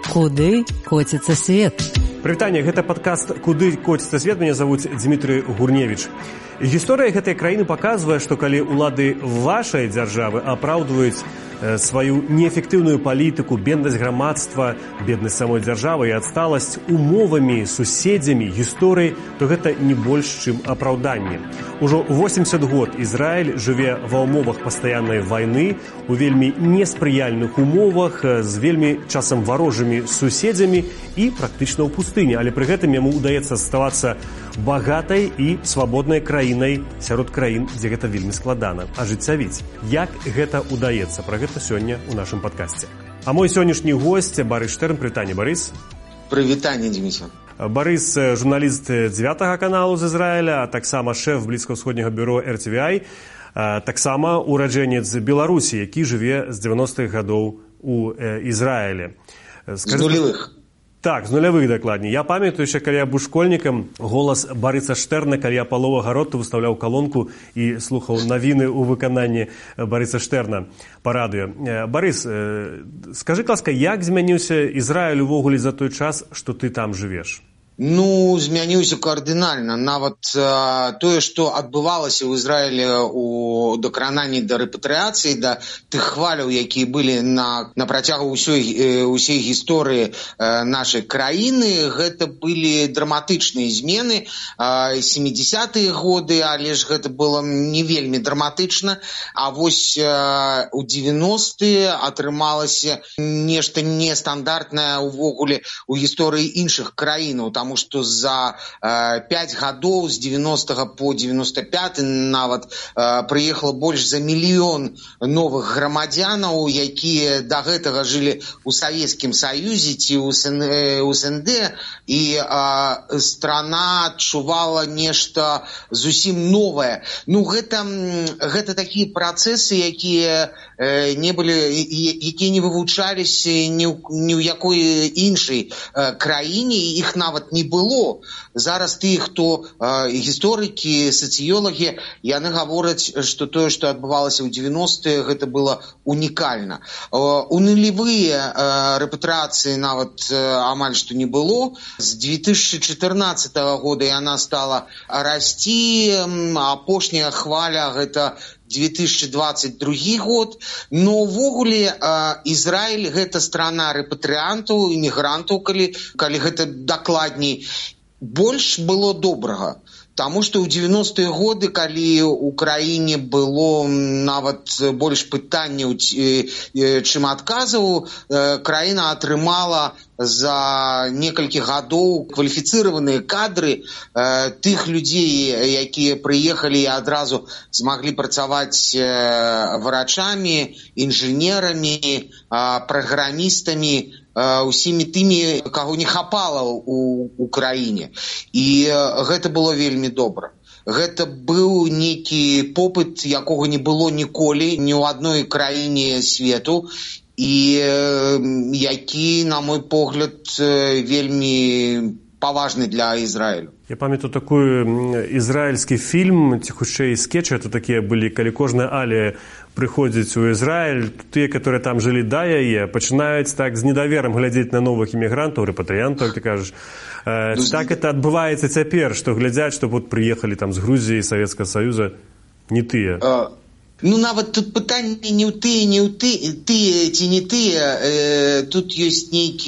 Куды коціцца свет? Прывітанне, гэта падкаст «Куды коціцца свет». Мяне завуць Дмітрый Гурневіч. Гісторыя гэтай краіны паказвае, што калі ўлады вашай дзяржавы апраўдваюць сваю неэфектыўную палітыку, беднасць грамадства, беднасць самой дзяржавы і адсталасць умовамі, суседзямі, гісторыяй, то гэта не больш, чым апраўданне. Ужо 80 год Ізраіль жыве ва ўмовах пастаяннай вайны, у вельмі неспрыяльных умовах, з вельмі часам варожымі суседзямі і практычна ў пустыні, але пры гэтым яму ўдаецца заставацца багатай і свабоднай краінай сярод краін, дзе гэта вельмі складана ажыццявіць. Як гэта ўдаецца? Пра гэта сёння ў нашым падкасце. А мой сённяшні госць Барыс Штэрн. Прывітанне, Барыс. Прывітанне, Дмітрий. Барыс – журналіст 9-го каналу з Ізраіля, а таксама шэф блізкаўсходняга бюро RTVI, таксама ураджэнец Беларусі, які жыве з 90-х гадоў у Ізраілі. З нулявых. Так, з нулявых дакладней. Я памятаю, що калі я быў школьнікам, голас Барыса Штэрна, калі я паловага роту выставляў калонку і слухаў навіны ў выкананні Барыса Штэрна па радыё. Барыс, скажы, ласка, як змяніўся Ізраіль увогуле за той час, што ты там жывеш? Ну, змяніўся кардынальна. Нават тое, што адбывалася ў Ізраілі у дакрананні да рэпатрыяцыі, да тых хваляў, якія былі на працягу ўсей гісторыі нашай краіны, гэта былі драматычныя змены. 70-е годы, але ж гэта было не вельмі драматычна. А вось у 90-е атрымалася нешта нестандартнае ўвогуле ў гісторыі іншых краінаў. Таму што за 5 гадоў, з 90-го по 95-й нават, прыехала больш за 1 мільён новых грамадзянаў, якія да гэтага жылі ў Савецкім Саюзе ці ў СНД, і страна адчувала нешта зусім новае. Ну, гэта такія працэсы, якія не вывучаліся ні ў якой іншай краіне, іх нават не было. Зараз тыя, хто гісторыкі, сацыёлагі, яны гавораць, што тое, што адбывалася ў 90-е, гэта было унікальна. У нулявыя рэпатрыяцыі нават амаль што не было. З 2014 года яна стала расці, апошняя хваля гэта 2022 год, но ўвогуле Ізраіль гэта страна рэпатрыянтаў, імігрантаў, калі гэта дакладней. Больш было добрага. Таму што ў 90-е годы, калі ў краіне было нават больш пытанняў, чым адказаў, краіна атрымала за некалькі гадоў кваліфіцыраваныя кадры тых людзей, якія прыехалі і адразу змаглі працаваць врачамі, інжынерамі, праграмістамі, усімі тымі, каго не хапала ў краіне. І гэта было вельмі добра. Гэта быў нейкі попыт, якога не было ніколі ні ў адной краіне свету, і які, на мой погляд, вельмі паважны для Ізраілю. Я памятаю такой ізраільскі фільм, ці хутчэй скетчы, это такія былі, калі кожная алія прыходзіць у Ізраіль, тыя, которые там жылі да яе, пачынаюць так з недаверам глядзець на новых імігрантаў, рэпатрыянтаў, ты кажаш. Так это адбываецца цяпер, што глядзяць, што вот прыехалі там з Грузіі, Савецкага Саюза, не тыя. Ну, нават тут пытанне не ў тыя ці не тыя, тут ёсць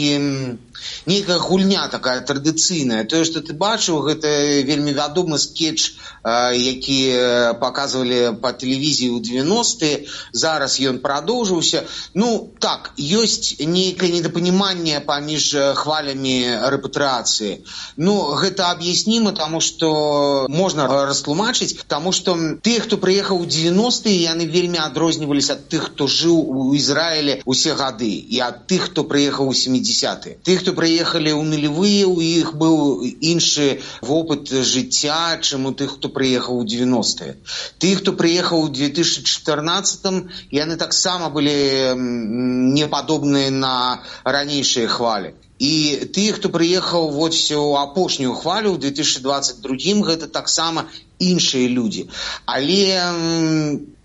нейкая гульня такая традыцыйная. Тое, што ты бачыў, гэта вельмі вядомы скетч, які паказвалі па тэлевізіі ў 90-е, зараз ён прадоўжыўся. Ну, так, ёсць нейкае недапаніманне паміж хвалямі рэпатрыяцыі. Ну, гэта аб'ясніма, таму што можна растлумачыць, таму што тыя, хто прыехаў у 90-е, яны вельмі адрозніваліся ад тых, хто жыў у Ізраілі ўсе гады, і ад тых, хто прыехаў у 70-е. Тых, хто прыехалі ў нулявыя, у іх быў іншы вопыт жыцця, чым у тых, хто прыехаў у 90-е. Тых, хто прыехаў у 2014-м, яны таксама былі непадобныя на ранейшыя хвалі. І тыя, хто прыехаў вось у апошнюю хвалю ў 2022-м, гэта таксама іншыя людзі. Але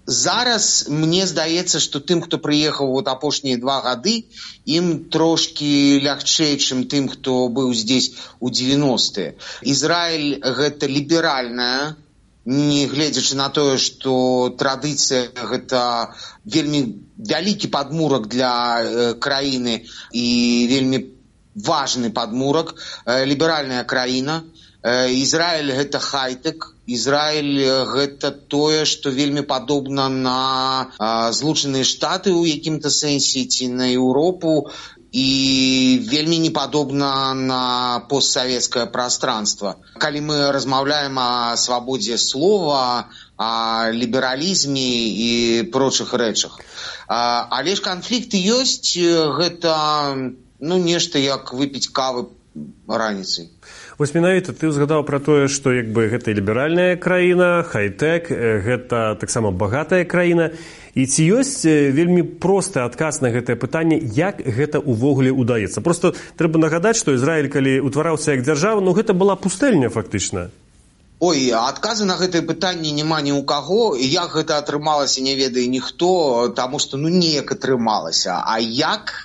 Зараз мне здаецца, што тым, хто прыехаў вот апошнія 2 гады, ім трошкі лягчэй, чым тым, хто быў здесь у 90-е. Ізраіль гэта ліберальная, не гледзячы на тое, што традыцыя гэта вельмі вялікі падмурак для краіны і вельмі важны падмурак, ліберальная краіна. Ізраіль гэта хай-тэк, Ізраіль гэта тое, што вельмі падобна на Злучаныя Штаты ў якім-то сэнсе ці на Еўропу і вельмі не падобна на постсавецкае прастранства. Калі мы размаўляем о свабодзе слова, о лібералізме і прочых рэчах. Але ж канфлікты ёсць, гэта нешта як выпіць кавы раніцай. Вось менавіта ты ўзгадаў пра тое, што гэта ліберальная краіна, хай-тэк, гэта таксама багатая краіна. І ці ёсць вельмі просты адказ на гэтае пытанне, як гэта ўвогуле ўдаецца? Просто трэба нагадаць, што Ізраіль, калі ўтвараўся як дзяржава, гэта была пустэльня фактычна. Ой, адказы на гэтае пытанне няма ні ў каго. Як гэта атрымалася, не ведае ніхто, таму што неяк атрымалася. А як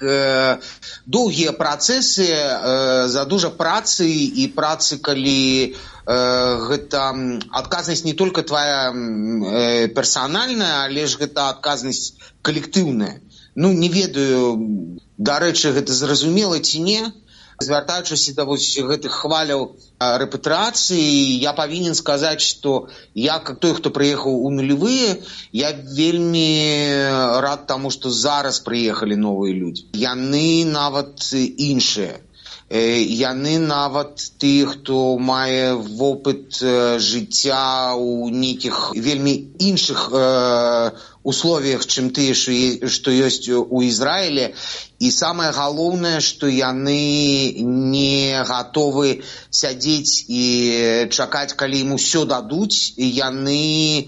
доўгія працэсы, задужа працы і працы, калі гэта адказнасць не толькі твая персанальная, але ж гэта адказнасць калектыўная. Не ведаю, дарэчы, гэта зразумела ці не. Звяртаючыся да гэтых хваляў рэпатрыяцыі, я павінен сказаць, што я, как той, хто прыехаў у нулевыя, я вельмі рад таму, што зараз прыехалі новыя людзі. Яны нават іншыя. Яны нават тыя, хто мае вопыт жыцця ў нейкіх вельмі іншых условиях, чым тыя, што ёсць у Ізраілі. І самае галоўнае, што яны не гатовы сядзець і чакаць, калі ім усё дадуць, і яны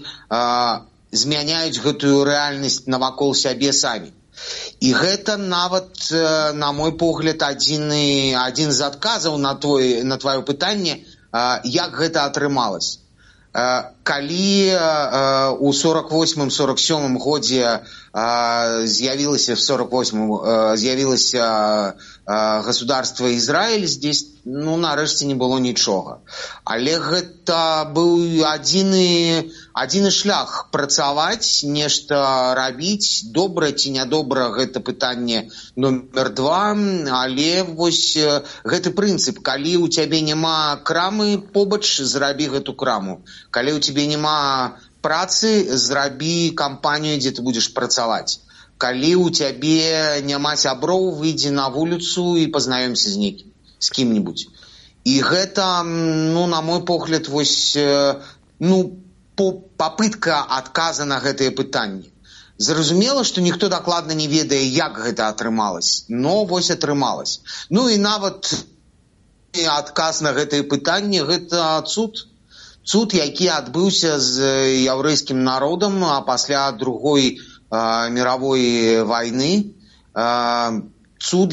змяняюць гэтую рэальнасць навакол сябе самі. І гэта нават, на мой погляд, адзін з адказаў на твоё пытанне, як гэта атрымалася. Калі у 48-47 годзе з'явілася государство Ізраіль, здесь, нарэшце не было нічога. Але гэта быў адзіны шлях працаваць, нешта рабіць, добра ці нядобра, гэта пытанне номер 2, але вось гэты прынцып, калі у цябе няма крамы побач, зрабі гэту краму. Калі у цябе няма працы, зрабі кампанію, дзе ты будзеш працаваць. Калі у цябе няма сяброў, выйдзі на вуліцу і пазнаёмся з кім-небудзь. І гэта, на мой погляд, вось, попытка адказа на гэтае пытанне. Зразумела, што ніхто дакладна не ведае, як гэта атрымалася, но вось атрымалася. І нават адказ на гэтае пытанне – гэта цуд. Цуд, які адбыўся з яўрэйскім народам пасля Другой мировой вайны. Цуд,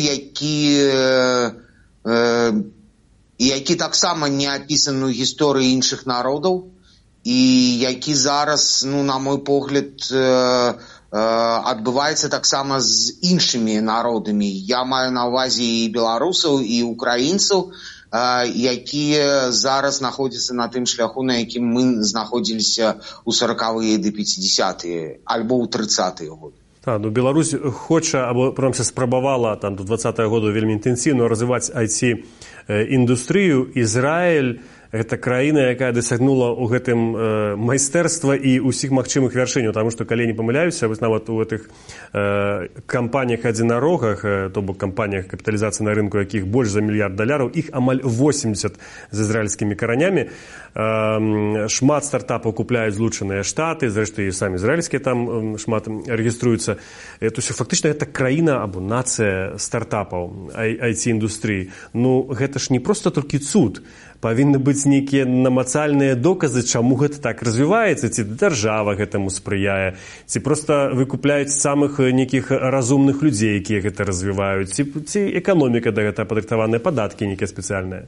які таксама не апісаны ў гісторыі іншых народаў і які зараз, на мой погляд, адбываецца таксама з іншымі народамі. Я маю на ўвазе і беларусаў, і украінцаў, якія зараз знаходзяцца на тым шляху, на якім мы знаходзіліся ў 40-е ды 50-е, альбо ў 30-е годы. Беларусь хоча, або прынамсі спрабавала до 20-го году вельмі інтэнсіўна развіваць IT-індустрыю. Ізраіль гэта краіна, якая дасягнула ў гэтым майстэрства і ўсіх магчымых вяршыняў, таму што, калі не памыляюся, вось нават у гэтых кампаніях адзінарогах, то бок кампаніях, капіталізацыя на рынку якіх больш за $1 мільярд, іх амаль 80 з ізраільскімі каранямі. Шмат стартапаў купляюць Злучаныя Штаты, зрэшты і самі ізраільскія там шмат рэгіструюцца. То есть фактычна гэта краіна або нацыя стартапаў IT-індустрыі. Гэта ж не проста толькі цуд. Павінны быць нейкія намацальныя доказы, чаму гэта так развіваецца, ці дзяржава гэтаму спрыяе, ці проста выкупляюць самых нейкіх разумных людзей, якія гэта развіваюць, ці эканоміка да гэта падрыхтаваныя, падаткі нейкія спецыяльныя.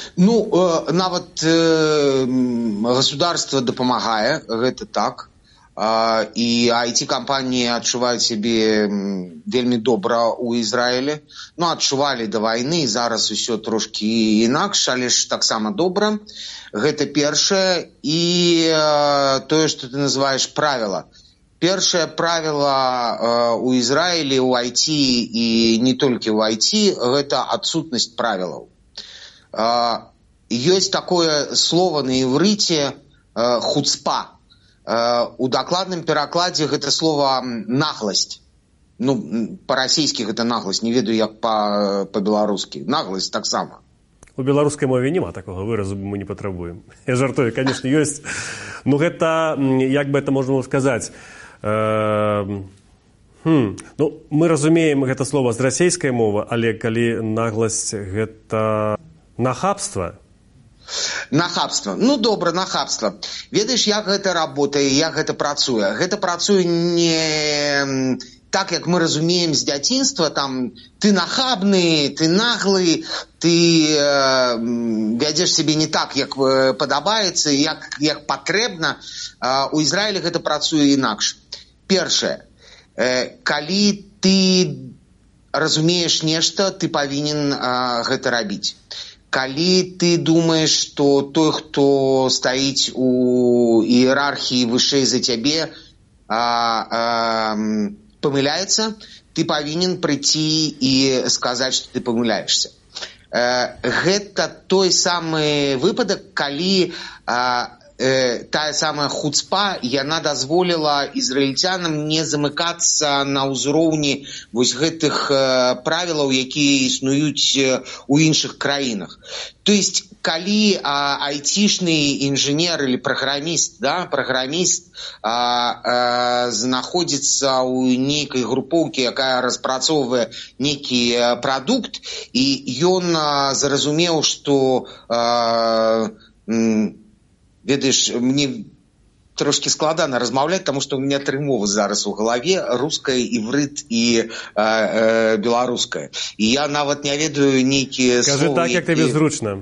Нават государство дапамагае, гэта так. і IT-кампаніі адчуваюць сябе вельмі добра ў Ізраілі. Ну, адчувалі да вайны, зараз усё трошкі інакш, але ж таксама добра. Гэта першае. І тое, што ты называеш правіла. Першае правіла ў Ізраілі, ў IT і не толькі ў IT, гэта адсутнасць правілаў. Ёсць такое слово на іврыце хуцпа. У дакладным перакладзе гэта слово нагласць. Ну, па-расійскі гэта нагласць, не ведаю, як па-беларускі. Нагласць таксама. У беларускай мове няма такога выразу, мы не патрабуем. Я жартую, конечно, ёсць. Ну, гэта, як бы это можна было сказаць, ну, мы разумеем гэта слова з расейскай мовы, але калі нагласць гэта нахабства. Нахабства. Ну, добра, нахабства. Ведаеш, як гэта работае, як гэта працуе? Гэта працуе не так, як мы разумеем з дзяцінства, там, ты нахабны, ты наглы, ты вядзеш сябе не так, як падабаецца, як патрэбна. У Ізраілі гэта працуе інакш. Першае, калі ты разумееш нешта, ты павінен гэта рабіць. Калі ты думаеш, што той, хто стаіць у іерархіі вышэй за цябе, памыляецца, ты павінен прыйти і сказаць, што ты памыляешься. Гэта той самы выпадак, калі тая самая хуцпа, яна дазволіла ізраільцянам не замыкацца на ўзроўні вось гэтых правілаў, якія існуюць у іншых краінах. То есть, калі айтишны інжынер или праграміст, знаходзіцца ў нейкай групоўкі, якая распрацоўвае нейкі прадукт, і ён зразумеў, што ведаеш, мне трошки складана размаўляць, таму што у меня 3 мовы зараз у галаве: руская, іврыт і беларуская. І я нават не ведаю нейкія словы. Кажы так, як табе зручна.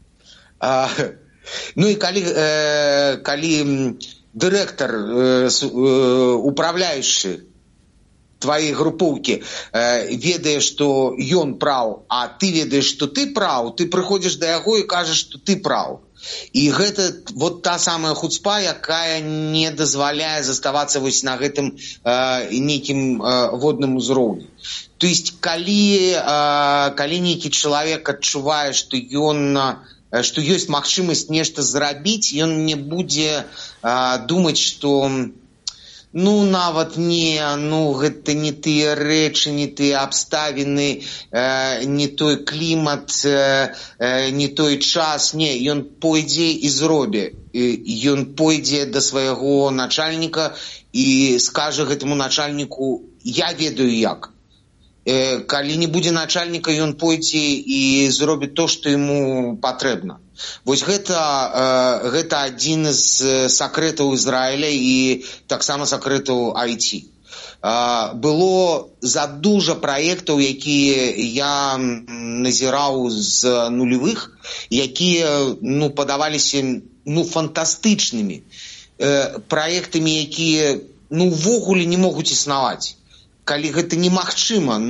Ну і калі дырэктар, управляючы твоей групоўкі ведае, што ён праў, а ты ведаеш, што ты праў, ты прыходзіш да яго і кажаш, што ты праў. І гэта вот та самая хуцпа, якая не дазваляе заставацца вось на гэтым нейкім водным узроўні. То есть, калі нейкі чалавек адчувае, што ёсць магчымасць нешта зрабіць, ён не будзе думаць, што ну, нават не, гэта не тыя рэчы, не тыя абставіны, не той клімат, не той час. Не, ён пойдзе і зробе. Ён пойдзе да свайго начальніка і скажа гэтаму начальніку: я ведаю як. Калі не будзе начальніка, ён пойдзе і зробіць то, што яму патрэбна. Вось гэта адзін з сакрэтаў Ізраіля і таксама сакрэтаў IT. Было задужа праектаў, якія я назіраў з нулевых, якія падаваліся фантастычнымі праектамі, якія ўвогуле не могуць існаваць. Калі гэта немагчыма,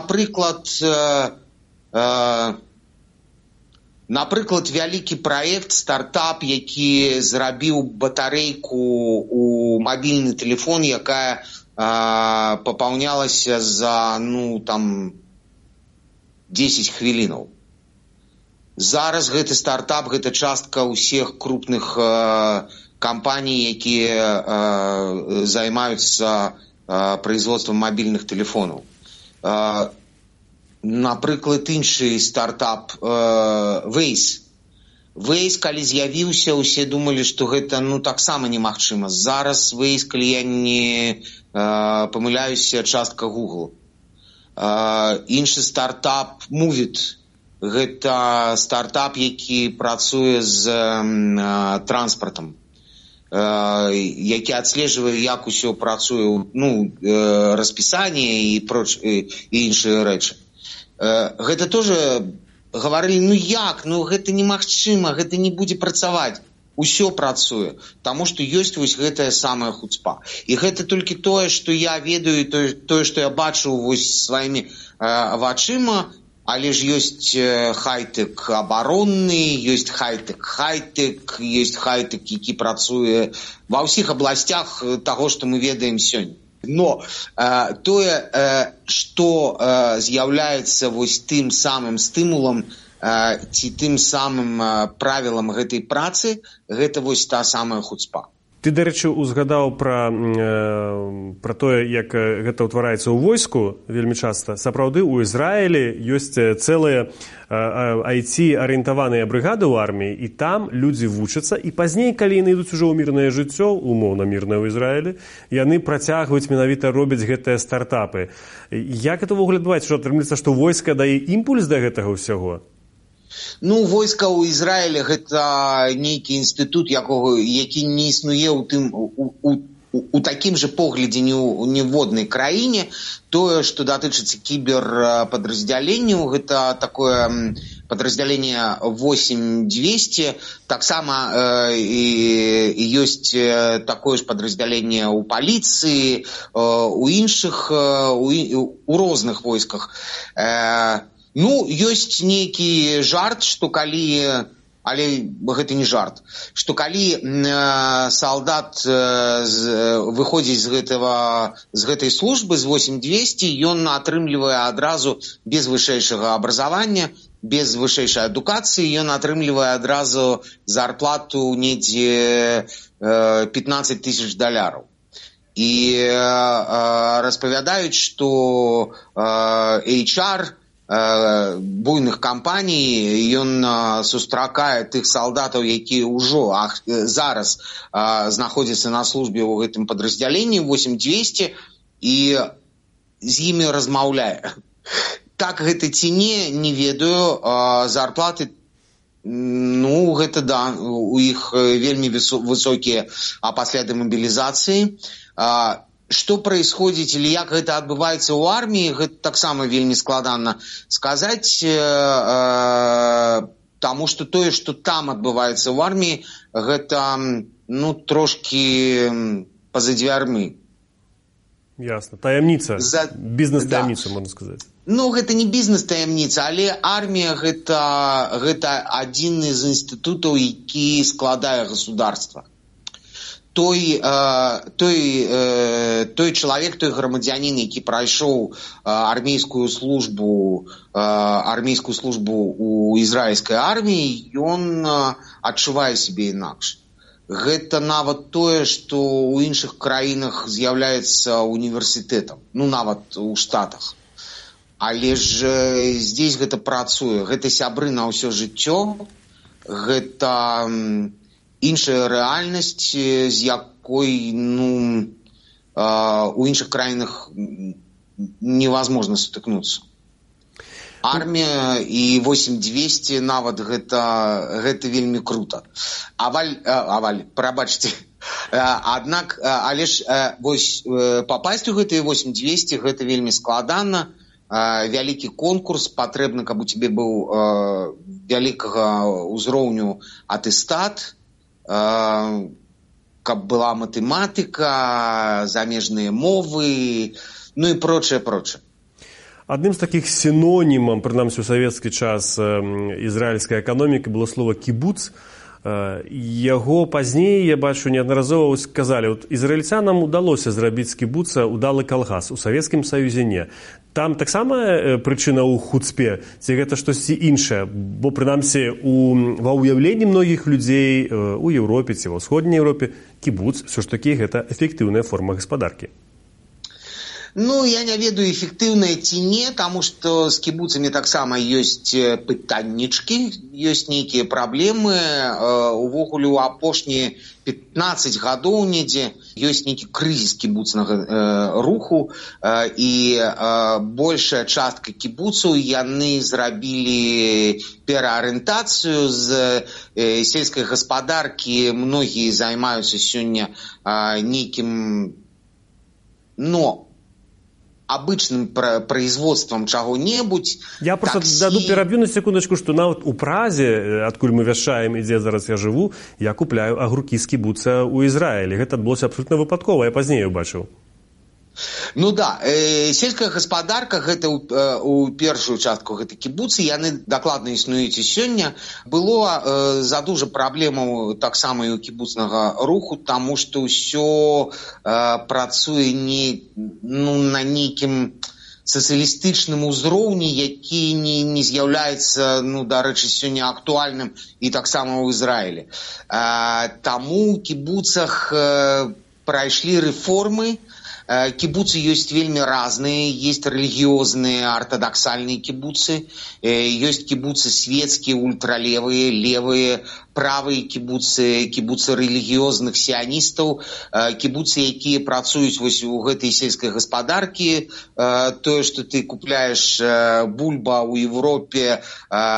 напрыклад, вялікі праект, стартап, які зрабіў батарэйку у мабільны тэлефон, якая папаўнялася за 10 хвілінаў. Зараз гэты стартап, гэта частка ўсіх крупных кампаній, якія займаюцца производством мобильных телефонов. Напрыклад, іншы стартап Waze. Waze, калі з'явіўся, усе думалі, што гэта таксама немагчыма. Зараз Waze, калі я не памыляюся, частка Google. Іншы стартап Movit. Гэта стартап, які працуе з транспартам, які адслежвае, як усё працуе, распісанне і іншыя рэчы. Гэта тоже гаварылі, як, гэта немагчыма, гэта не будзе працаваць. Усё працуе, таму што ёсць вось гэтая самая хуцпа. І гэта толькі тое, што я ведаю, тое, што я бачу вось сваімі вачыма, але ж ёсць хай-тэк абаронны, ёсць хай-тэк, ёсць хай-тэк, які працуе ва ўсіх абласцях таго, што мы ведаем сёння. Но тое, што з'яўляецца вось тым самым стымулам ці тым самым правілам гэтай працы, гэта вось та самая хуцпа. Ты, дарэчы, узгадаў пра тое, як гэта ўтвараецца ў войску вельмі часта. Сапраўды, у Ізраілі ёсць цэлыя IT-арыентаваныя брыгады ў арміі, і там людзі вучацца, і пазней, калі яны ідуць ужо ў мірнае жыццё, умоўна мірнае ў Ізраілі, яны працягваюць менавіта робяць гэтыя стартапы. Як гэта ўвогуле адбываецца? Што атрымліваецца, што войска дае імпульс да гэтага ўсяго? Ну, войска ў Ізраілі гэта нейкі інстытут, які не існуе у такім жа поглядзе ніводнай краіне. Тое, што датычыцца кіберпадраздзяленняў, гэта такое падраздзяленне 8200. Таксама ёсць такое ж падраздзяленне ў паліцыі, у іншых, у розных войсках. Ну, ёсць нейкі жарт, што калі, але гэта не жарт, што калі салдат выходзіць з гэтай службы, з 8200, ён атрымлівае адразу без вышэйшага абразавання, без вышэйшай адукацыі, ён атрымлівае адразу зарплату недзе $15 000. І распавядаюць, што HR буйных кампаній, ён сустракае тых салдатаў, якія ўжо зараз знаходзяцца на службе ў гэтым падраздзяленні 8200, і з імі размаўляе. Так гэта ці не ведаю. Зарплаты, ну, гэта да, у іх вельмі высокія пасля дэмабілізацыі. Што происходит или як гэта адбываецца ў арміі, гэта таксама вельмі складана сказаць, таму што тое, што там адбываецца ў арміі, гэта, ну, трошкі па-за дзвярмі. Ясна. Таямніца. Бізнес-таямніца, можна сказаць. Ну, гэта не бізнес-таямніца, але армія гэта адзін з інстытутаў, які складае государства. Той чалавек, той грамадзянін, які прайшоў армейскую службу ў ізраільскай арміі, ён адчувае сябе інакш. Гэта нават тое, што ў іншых краінах з'яўляецца універсітэтам, ну, нават у Штатах. Але ж здесь гэта працуе, гэта сябры на ўсё жыццё, гэта іншая рэальнасць, з якой, ну, у іншых краінах невозможно сутыкнуцца. Армія і 8200 нават гэта вельмі круто. Прабачце. Аднак, але ж вось папасць у гэтыя 8200 гэта вельмі складана. Вялікі конкурс, патрэбна, каб у цябе быў вялікага ўзроўню атэстат, каб была матэматыка, замежныя мовы, ну і прочее. Адным з такіх сінонімаў, прынамсі ў савецкі час, ізраільскай эканомікі было слова кібуц. Яго пазней, я бачу, неаднаразова сказалі, ізраільцянам удалося зрабіць з кібуца удалы калгас, у Савецкім Саюзе не. Там таксама прычына ў хуцпе, ці гэта штосьці іншае? Бо, прынамсі, ва ўяўленні многіх людзей у Еўропе ці ва ўсходняй Еўропе кібуц ўсё ж такі гэта эфектыўная форма гаспадаркі. Ну, я не ведаю, эфектыўная ці не, таму што з кібуцамі таксама ёсць пытаннічкі, ёсць нейкія праблемы. Увогуле, у апошнія 15 гадоў недзе ёсць нейкі крызіс кібуцнага руху, і большая частка кібуцаў, яны зрабілі пераарыентацыю з сельскай гаспадаркі. Многія займаюцца сёння нейкім, обычным производством чего-нибудь. Я просто даду пераб'ю на секундочку, што нават у Празе, адкуль мы вяшчаем і дзе зараз я жыву, я купляю агуркі з кібуца ў Ізраілі. Гэта адбылося абсолютна выпадкова, я пазней убачыў. Ну да, сельская гаспадарка гэта у першую частку гэта кібуцы, яны дакладна існуюць і сёння. Было задужа праблемаў таксама і ў кібуцнага руху, таму што ўсё працуе на нейкім сацыялістычным узроўні, які не з'яўляецца, дарэчы, сёння актуальным і таксама ў Ізраілі. Таму ў кібуцах прайшлі рэформы. Кібуцы ёсць вельмі разныя, ёсць рэлігіёзныя, артадаксальныя кібуцы, ёсць кібуцы светскія, ультралевыя, левыя, правыя кібуцы, кібуцы рэлігіёзных сіяністаў, кібуцы, якія працуюць вось у гэтай сельскай гаспадаркі. Тое, што ты купляеш бульба ў Европе,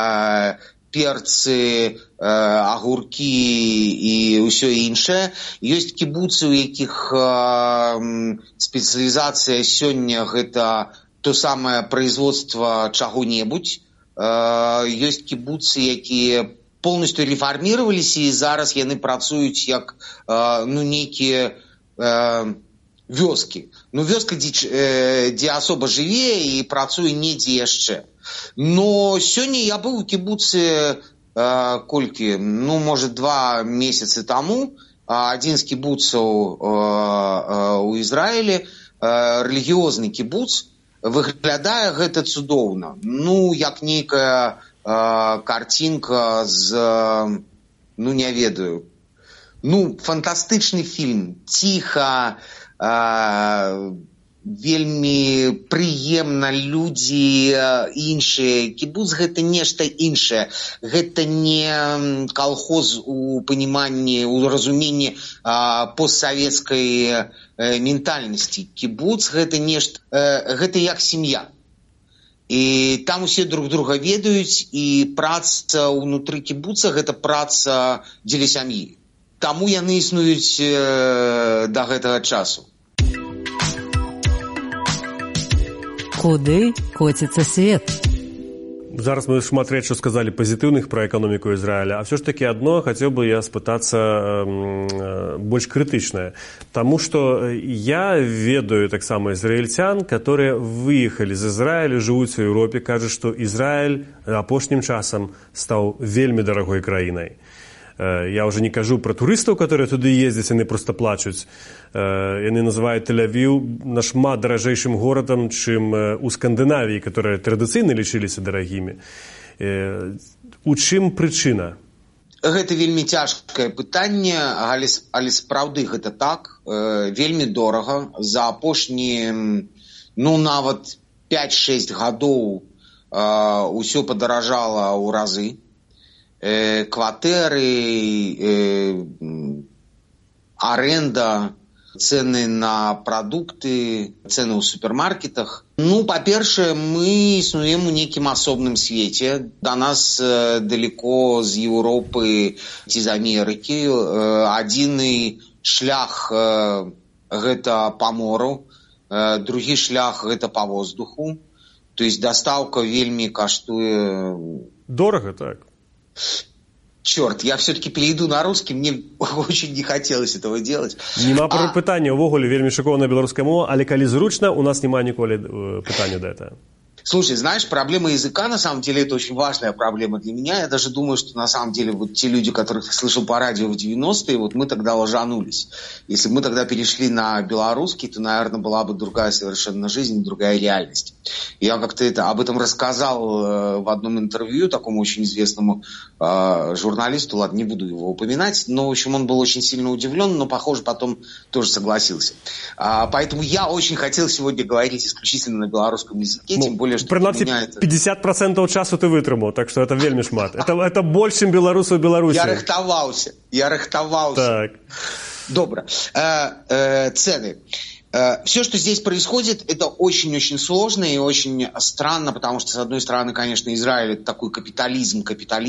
перцы, агуркі і ўсё іншае. Ёсць кібуцы, у якіх спецыялізацыя сёння гэта то самае производство чаго-небудзь. Ёсць кібуцы, якія полностью рэфарміраваліся, і зараз яны працуюць як нейкія вёскі. Вёска, дзе асоба жыве і працуе недзе яшчэ. Но сёння я быў у кібуцы колькі, может, 2 месяцы таму. Адзін з кібуцаў у Ізраілі, рэлігіёзны кібуц, выглядае гэта цудоўна. Як нейкая карцінка з, не ведаю, фантастычны фільм, ціха, вельмі прыемна, людзі іншыя. Кібуц гэта нешта іншае. Гэта не калхоз у паніманні, у разуменні постсавецкай ментальнасці. Кібуц гэта нешта, гэта як сям'я. І там усе друг друга ведаюць, і праца ўнутры кібуца гэта праца дзеля сям'і. Таму яны існуюць да гэтага часу. Куды коціцца свет? Зараз мы шмат рэчаў сказалі пазітыўных пра эканоміку Ізраіля, а все ж таки адно хацеў бы я спытацца больш крытычнае. Таму што я ведаю таксама ізраільцян, которые выехалі з Ізраілю, жывуць у Еўропе, кажуць, што Ізраіль апошнім часам стаў вельмі дарагой краінай. Я уже не кажу про турыстаў, которые туды ездзяць, яны просто плачуць. Яны называюць Тель-Авіў нашмат даражэйшым горадам, чым у Скандынавіі, которые традыцыйна лічыліся дарагімі. У чым прычына? Гэта вельмі цяжкае пытанне, але сапраўды гэта так. Вельмі дорага. За апошнія, нават 5-6 гадоў усё падаражала ў разы. Кватэры, аренда, цены на прадукты, цены ў супермаркетах. Па-першае, мы існуем у нейкім асобным свеце. Да нас далеко з Еўропы ці з Амерыкі. Адзіны шлях гэта па мору, другі шлях гэта па воздуху. То есть дастаўка вельмі каштуе... Дорага, так? Черт, я все-таки перейду на русский, мне очень не хотелось этого делать. Нема пытання, увогуле вельмі шыкоўная беларуская мова, але калі зручна, у нас няма ніколі пытання да этого. Слушай, знаешь, проблема языка, на самом деле, это очень важная проблема для меня. Я даже думаю, что на самом деле вот те люди, которых я слышал по радио в 90-е, вот мы тогда ложанулись. Если бы мы тогда перешли на белорусский, то, наверное, была бы другая совершенно жизнь, другая реальность. Я как-то об этом рассказал в одном интервью такому очень известному журналисту, ладно, не буду его упоминать, но, в общем, он был очень сильно удивлен, но, похоже, потом тоже согласился. Поэтому я очень хотел сегодня говорить исключительно на белорусском языке, тем более, прынамсі 50% часу ты вытрымаў, так што это вельмі шмат. Это больш, чым беларусу ў Беларусі. Я рыхтаваўся. Так. Добра. Цены. Все, что здесь происходит, это очень-очень сложно и очень странно, потому что, с одной стороны, конечно, Израиль – это такой капитализм.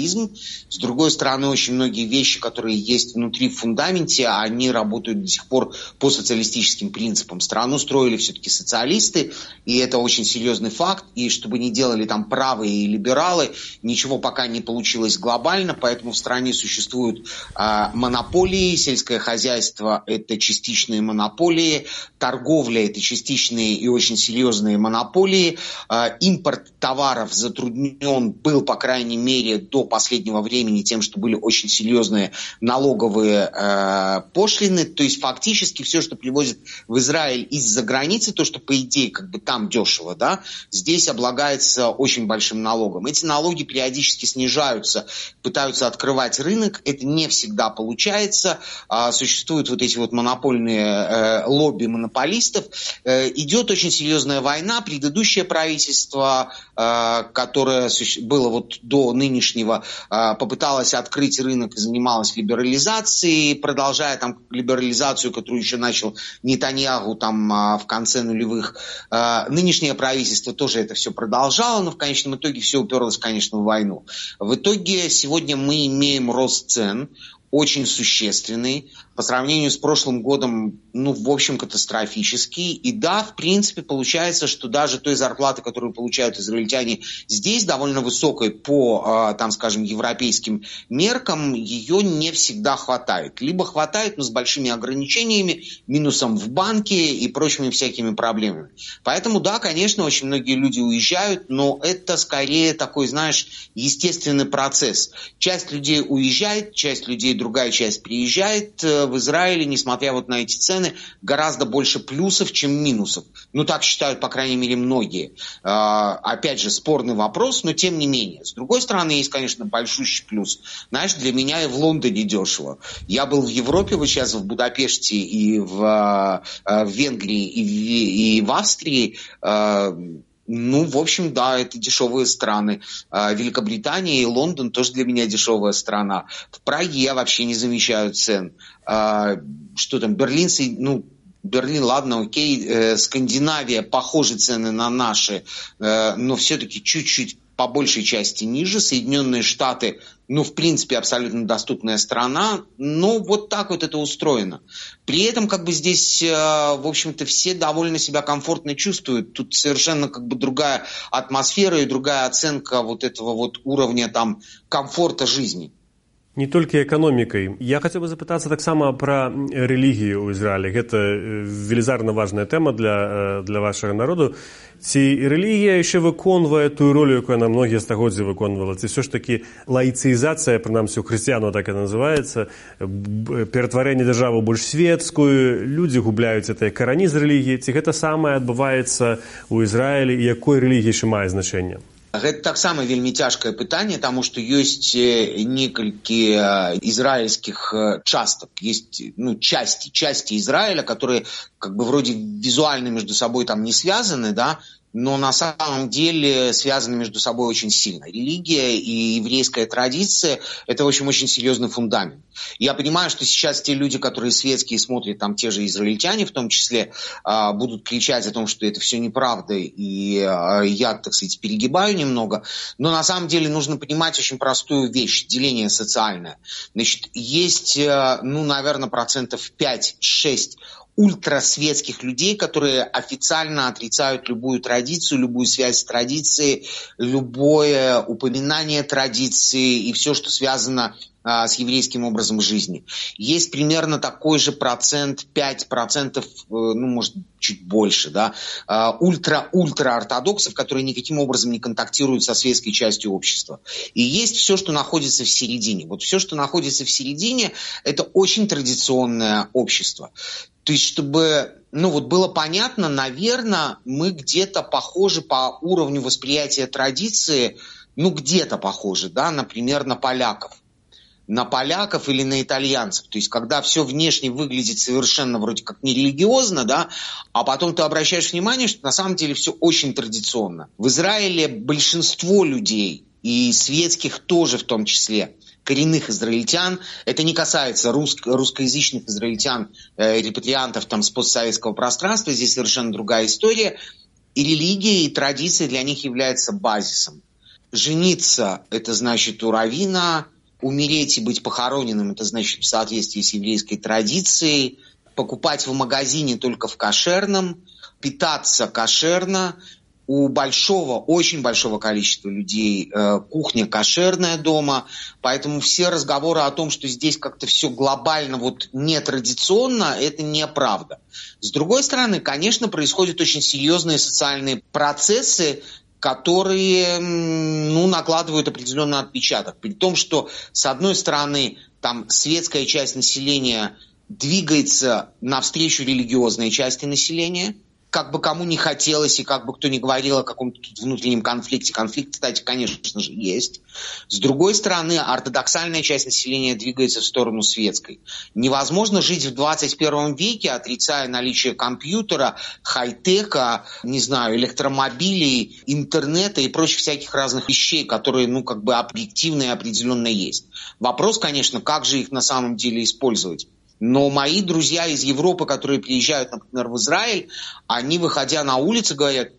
С другой стороны, очень многие вещи, которые есть внутри в фундаменте, они работают до сих пор по социалистическим принципам. Страну строили все-таки социалисты, и это очень серьезный факт. И чтобы не делали там правые и либералы, ничего пока не получилось глобально, поэтому в стране существуют монополии, сельское хозяйство – это частичные монополии, торговля – это частичные и очень серьезные монополии. Импорт товаров затруднен был, по крайней мере, до последнего времени тем, что были очень серьезные налоговые пошлины. То есть фактически все, что привозят в Израиль из-за границы, то, что по идее как бы там дешево, да, здесь облагается очень большим налогом. Эти налоги периодически снижаются, пытаются открывать рынок. Это не всегда получается. Существуют вот эти вот монопольные лобби монополистов. Идет очень серьезная война. Предыдущее правительство, которое было вот до нынешнего, попыталось открыть рынок и занималось либерализацией, продолжая там либерализацию, которую еще начал Нетаньяху там в конце нулевых. Нынешнее правительство тоже это все продолжало, но в конечном итоге все уперлось, конечно, в войну. В итоге сегодня мы имеем рост цен, очень существенный, по сравнению с прошлым годом, ну, в общем, катастрофический. И да, в принципе, получается, что даже той зарплаты, которую получают израильтяне здесь, довольно высокой по, там, скажем, европейским меркам, ее не всегда хватает. Либо хватает, но с большими ограничениями, минусом в банке и прочими всякими проблемами. Поэтому, да, конечно, очень многие люди уезжают, но это скорее такой, знаешь, естественный процесс. Часть людей уезжает, часть людей, другая часть приезжает. В Израиле, несмотря вот на эти цены, гораздо больше плюсов, чем минусов. Ну, так считают, по крайней мере, многие. Опять же, спорный вопрос, но тем не менее. С другой стороны, есть, конечно, большущий плюс. Знаешь, для меня и в Лондоне дешево. Я был в Европе, вот сейчас в Будапеште и в Венгрии, и в Австрии. Ну, в общем, да, это дешевые страны. Великобритания и Лондон тоже для меня дешевая страна. В Праге я вообще не замечаю цен. Что там, Берлин, ну, Берлин, ладно, окей. Скандинавия, похожи цены на наши, но все-таки чуть-чуть по большей части ниже. Соединенные Штаты, ну, в принципе, абсолютно доступная страна, но вот так вот это устроено. При этом, как бы здесь, в общем-то, все довольно себя комфортно чувствуют. Тут совершенно как бы другая атмосфера и другая оценка вот этого вот уровня там комфорта жизни. Не толькі эканомікай. Я хацеў бы запытацца таксама пра рэлігію ў Ізраілі. Гэта велізарна важная тэма для вашага народу. Ці рэлігія яшчэ выконвае тую ролю, якую яна многія стагоддзі выконвала? Ці ўсё ж такі лаіцыізацыя, прынамсі ў хрысціянаў так і называецца, ператварэнне дзяржавы больш светскую, людзі губляюць гэтыя карані з рэлігіі. Ці гэта самае адбываецца ў Ізраілі і якой рэлігія яшчэ мае значэнне? Гэта таксама вельмі цяжкае пытанне, таму што ёсць некалькі израильских часток, есть, ну, части Израиля, которые как бы вроде визуально между собой там не связаны, да, но на самом деле связаны между собой очень сильно. Религия и еврейская традиция – это, в общем, очень серьезный фундамент. Я понимаю, что сейчас те люди, которые светские, смотрят, там те же израильтяне в том числе, будут кричать о том, что это все неправда, и я, так сказать, перегибаю немного. Но на самом деле нужно понимать очень простую вещь – деление социальное. Значит, есть, ну, наверное, 5-6% ультрасветских людей, которые официально отрицают любую традицию, любую связь с традицией, любое упоминание традиции и все, что связано с еврейским образом жизни. Есть примерно такой же процент, 5%, ну, может, чуть больше, да, ультра-ортодоксов, которые никаким образом не контактируют со светской частью общества. И есть все, что находится в середине. Вот все, что находится в середине, это очень традиционное общество. То есть, чтобы, ну, вот было понятно, наверное, мы где-то похожи по уровню восприятия традиции, ну, где-то похожи, да, например, на поляков или на итальянцев. То есть, когда все внешне выглядит совершенно вроде как нерелигиозно, да, а потом ты обращаешь внимание, что на самом деле все очень традиционно. В Израиле большинство людей, и светских тоже в том числе, коренных израильтян. Это не касается русскоязычных израильтян, репатриантов там с постсоветского пространства. Здесь совершенно другая история. И религия, и традиция для них является базисом. Жениться – это значит у раввина, умереть и быть похороненным – это значит в соответствии с еврейской традицией, покупать в магазине только в кошерном, питаться кошерно. У очень большого количества людей кухня кошерная дома, поэтому все разговоры о том, что здесь как-то все глобально нетрадиционно, это неправда. С другой стороны, конечно, происходят очень серьезные социальные процессы, которые накладывают определенный отпечаток. При том, что, с одной стороны, там светская часть населения двигается навстречу религиозной части населения, как бы кому не хотелось и как бы кто ни говорил о каком-то внутреннем конфликте. Конфликт, кстати, конечно же, есть. С другой стороны, ортодоксальная часть населения двигается в сторону светской. Невозможно жить в 21 веке, отрицая наличие компьютера, хай-тека, электромобилей, интернета и прочих всяких разных вещей, которые, объективно и определенно есть. Вопрос, конечно, как же их на самом деле использовать. Но мои друзья из Европы, которые приезжают, например, в Израиль, они, выходя на улицы, говорят: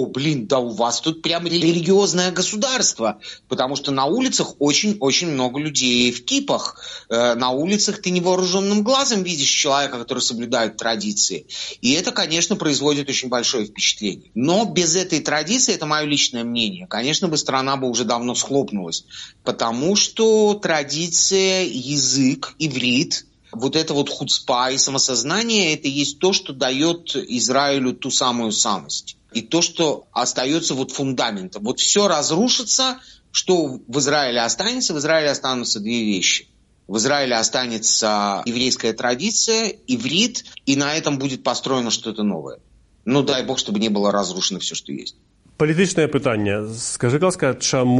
да у вас тут прям религиозное государство, потому что на улицах очень-очень много людей в кипах. На улицах ты невооруженным глазом видишь человека, который соблюдает традиции. И это, конечно, производит очень большое впечатление. Но без этой традиции, это мое личное мнение, конечно бы страна бы уже давно схлопнулась, потому что традиция, язык, иврит, это хуцпа и самосознание, это есть то, что дает Израилю ту самую самость. И то, что остается фундаментом. Все разрушится, что в Израиле останется? В Израиле останутся две вещи. В Израиле останется еврейская традиция, иврит, и на этом будет построено что-то новое. Дай Бог, чтобы не было разрушено все, что есть. Палітычнае пытанне. Скажы, ласка,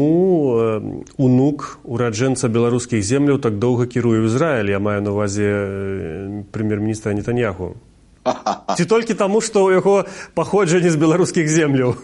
чаму унук ураджэнца беларускіх земляў так доўга кіруе ў Ізраіль? Я маю на ўвазе прэм'ер-міністра Нетаньяху. Ці толькі таму, што ў яго паходжанне з беларускіх земляў?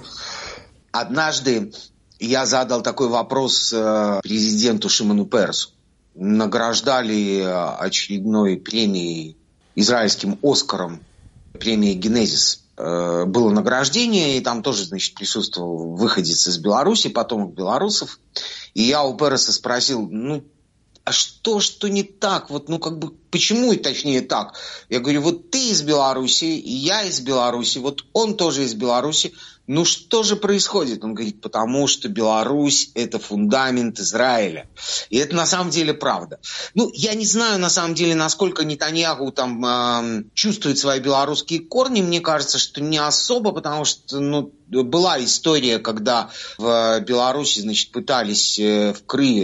Однажды я задал такой вопрос президенту Шимону Пересу. Награждали очередной премией, израильским Оскаром, премией «Генезис». Было награждение, и там тоже, присутствовал выходец из Беларуси, потомок белорусов. И я у Переса спросил: а что не так? Почему и точнее так? Я говорю: ты из Беларуси, и я из Беларуси, он тоже из Беларуси. Что же происходит? Он говорит: потому что Беларусь – это фундамент Израиля. И это на самом деле правда. Я не знаю, на самом деле, насколько Нетаньяху чувствует свои белорусские корни. Мне кажется, что не особо, потому что, была история, когда в Беларуси, пытались в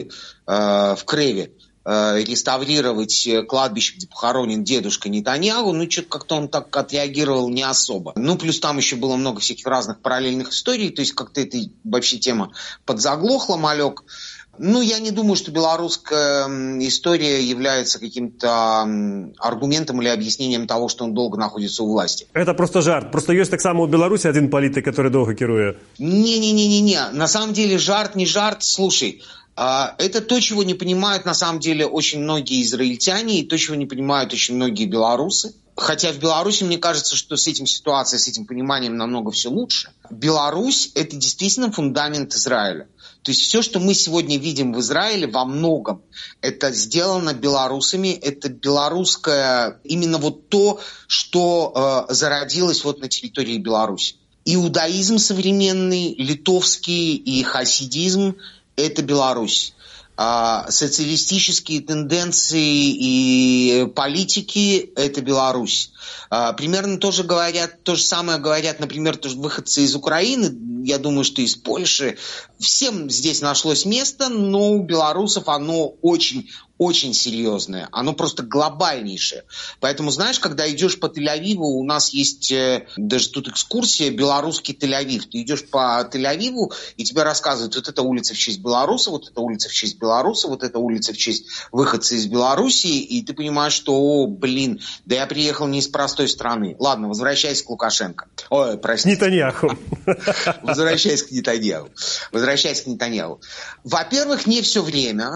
Креве реставрировать кладбище, где похоронен дедушка Нетаньяху, что-то как-то он так отреагировал не особо. Плюс там еще было много всяких разных параллельных историй, то есть как-то эта вообще тема подзаглохла, малек. Я не думаю, что белорусская история является каким-то аргументом или объяснением того, что он долго находится у власти. Это просто жарт. Просто есть так само в Беларуси один политик, который долго кирует. Не. На самом деле жарт, не жарт. Слушай, это то, чего не понимают на самом деле очень многие израильтяне, и то, чего не понимают очень многие белорусы. Хотя в Беларуси, мне кажется, что с этим ситуацией, с этим пониманием намного все лучше. Беларусь – это действительно фундамент Израиля. То есть все, что мы сегодня видим в Израиле, во многом это сделано белорусами, это белорусское, именно то, что зародилось на территории Беларуси. Иудаизм современный, литовский и хасидизм – это Беларусь. Социалистические тенденции и политики – это Беларусь. Примерно то же самое говорят, например, выходцы из Украины, я думаю, что из Польши. Всем здесь нашлось место, но у белорусов оно очень серьезное, оно просто глобальнейшее. Поэтому, знаешь, когда идешь по Тель-Авиву, у нас есть даже тут экскурсия «Белорусский Тель-Авив». Ты идешь по Тель-Авиву, и тебе рассказывают: эта улица в честь белоруса, эта улица в честь белоруса, эта улица в честь выходца из Белоруссии, и ты понимаешь, что, да я приехал не из простой страны. Ладно, возвращайся к Лукашенко. Ой, простите. Нетаньяху. Возвращайся к Нетаньяху. Во-первых, не все время.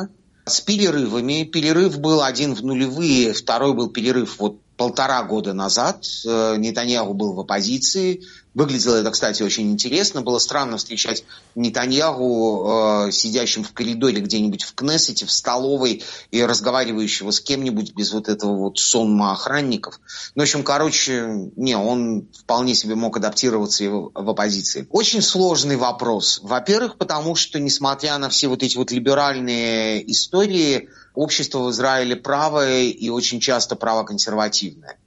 с перерывами. Перерыв был один в нулевые, второй был перерыв 1,5 года назад. Нетаньяху был в оппозиции. Выглядело это, кстати, очень интересно. Было странно встречать Нетаньяху сидящим в коридоре где-нибудь в Кнессете, в столовой и разговаривающего с кем-нибудь без этого сонма охранников. В общем, он вполне себе мог адаптироваться и в оппозиции. Очень сложный вопрос. Во-первых, потому что, несмотря на все эти либеральные истории, общество в Израиле правое и очень часто правоконсервативное.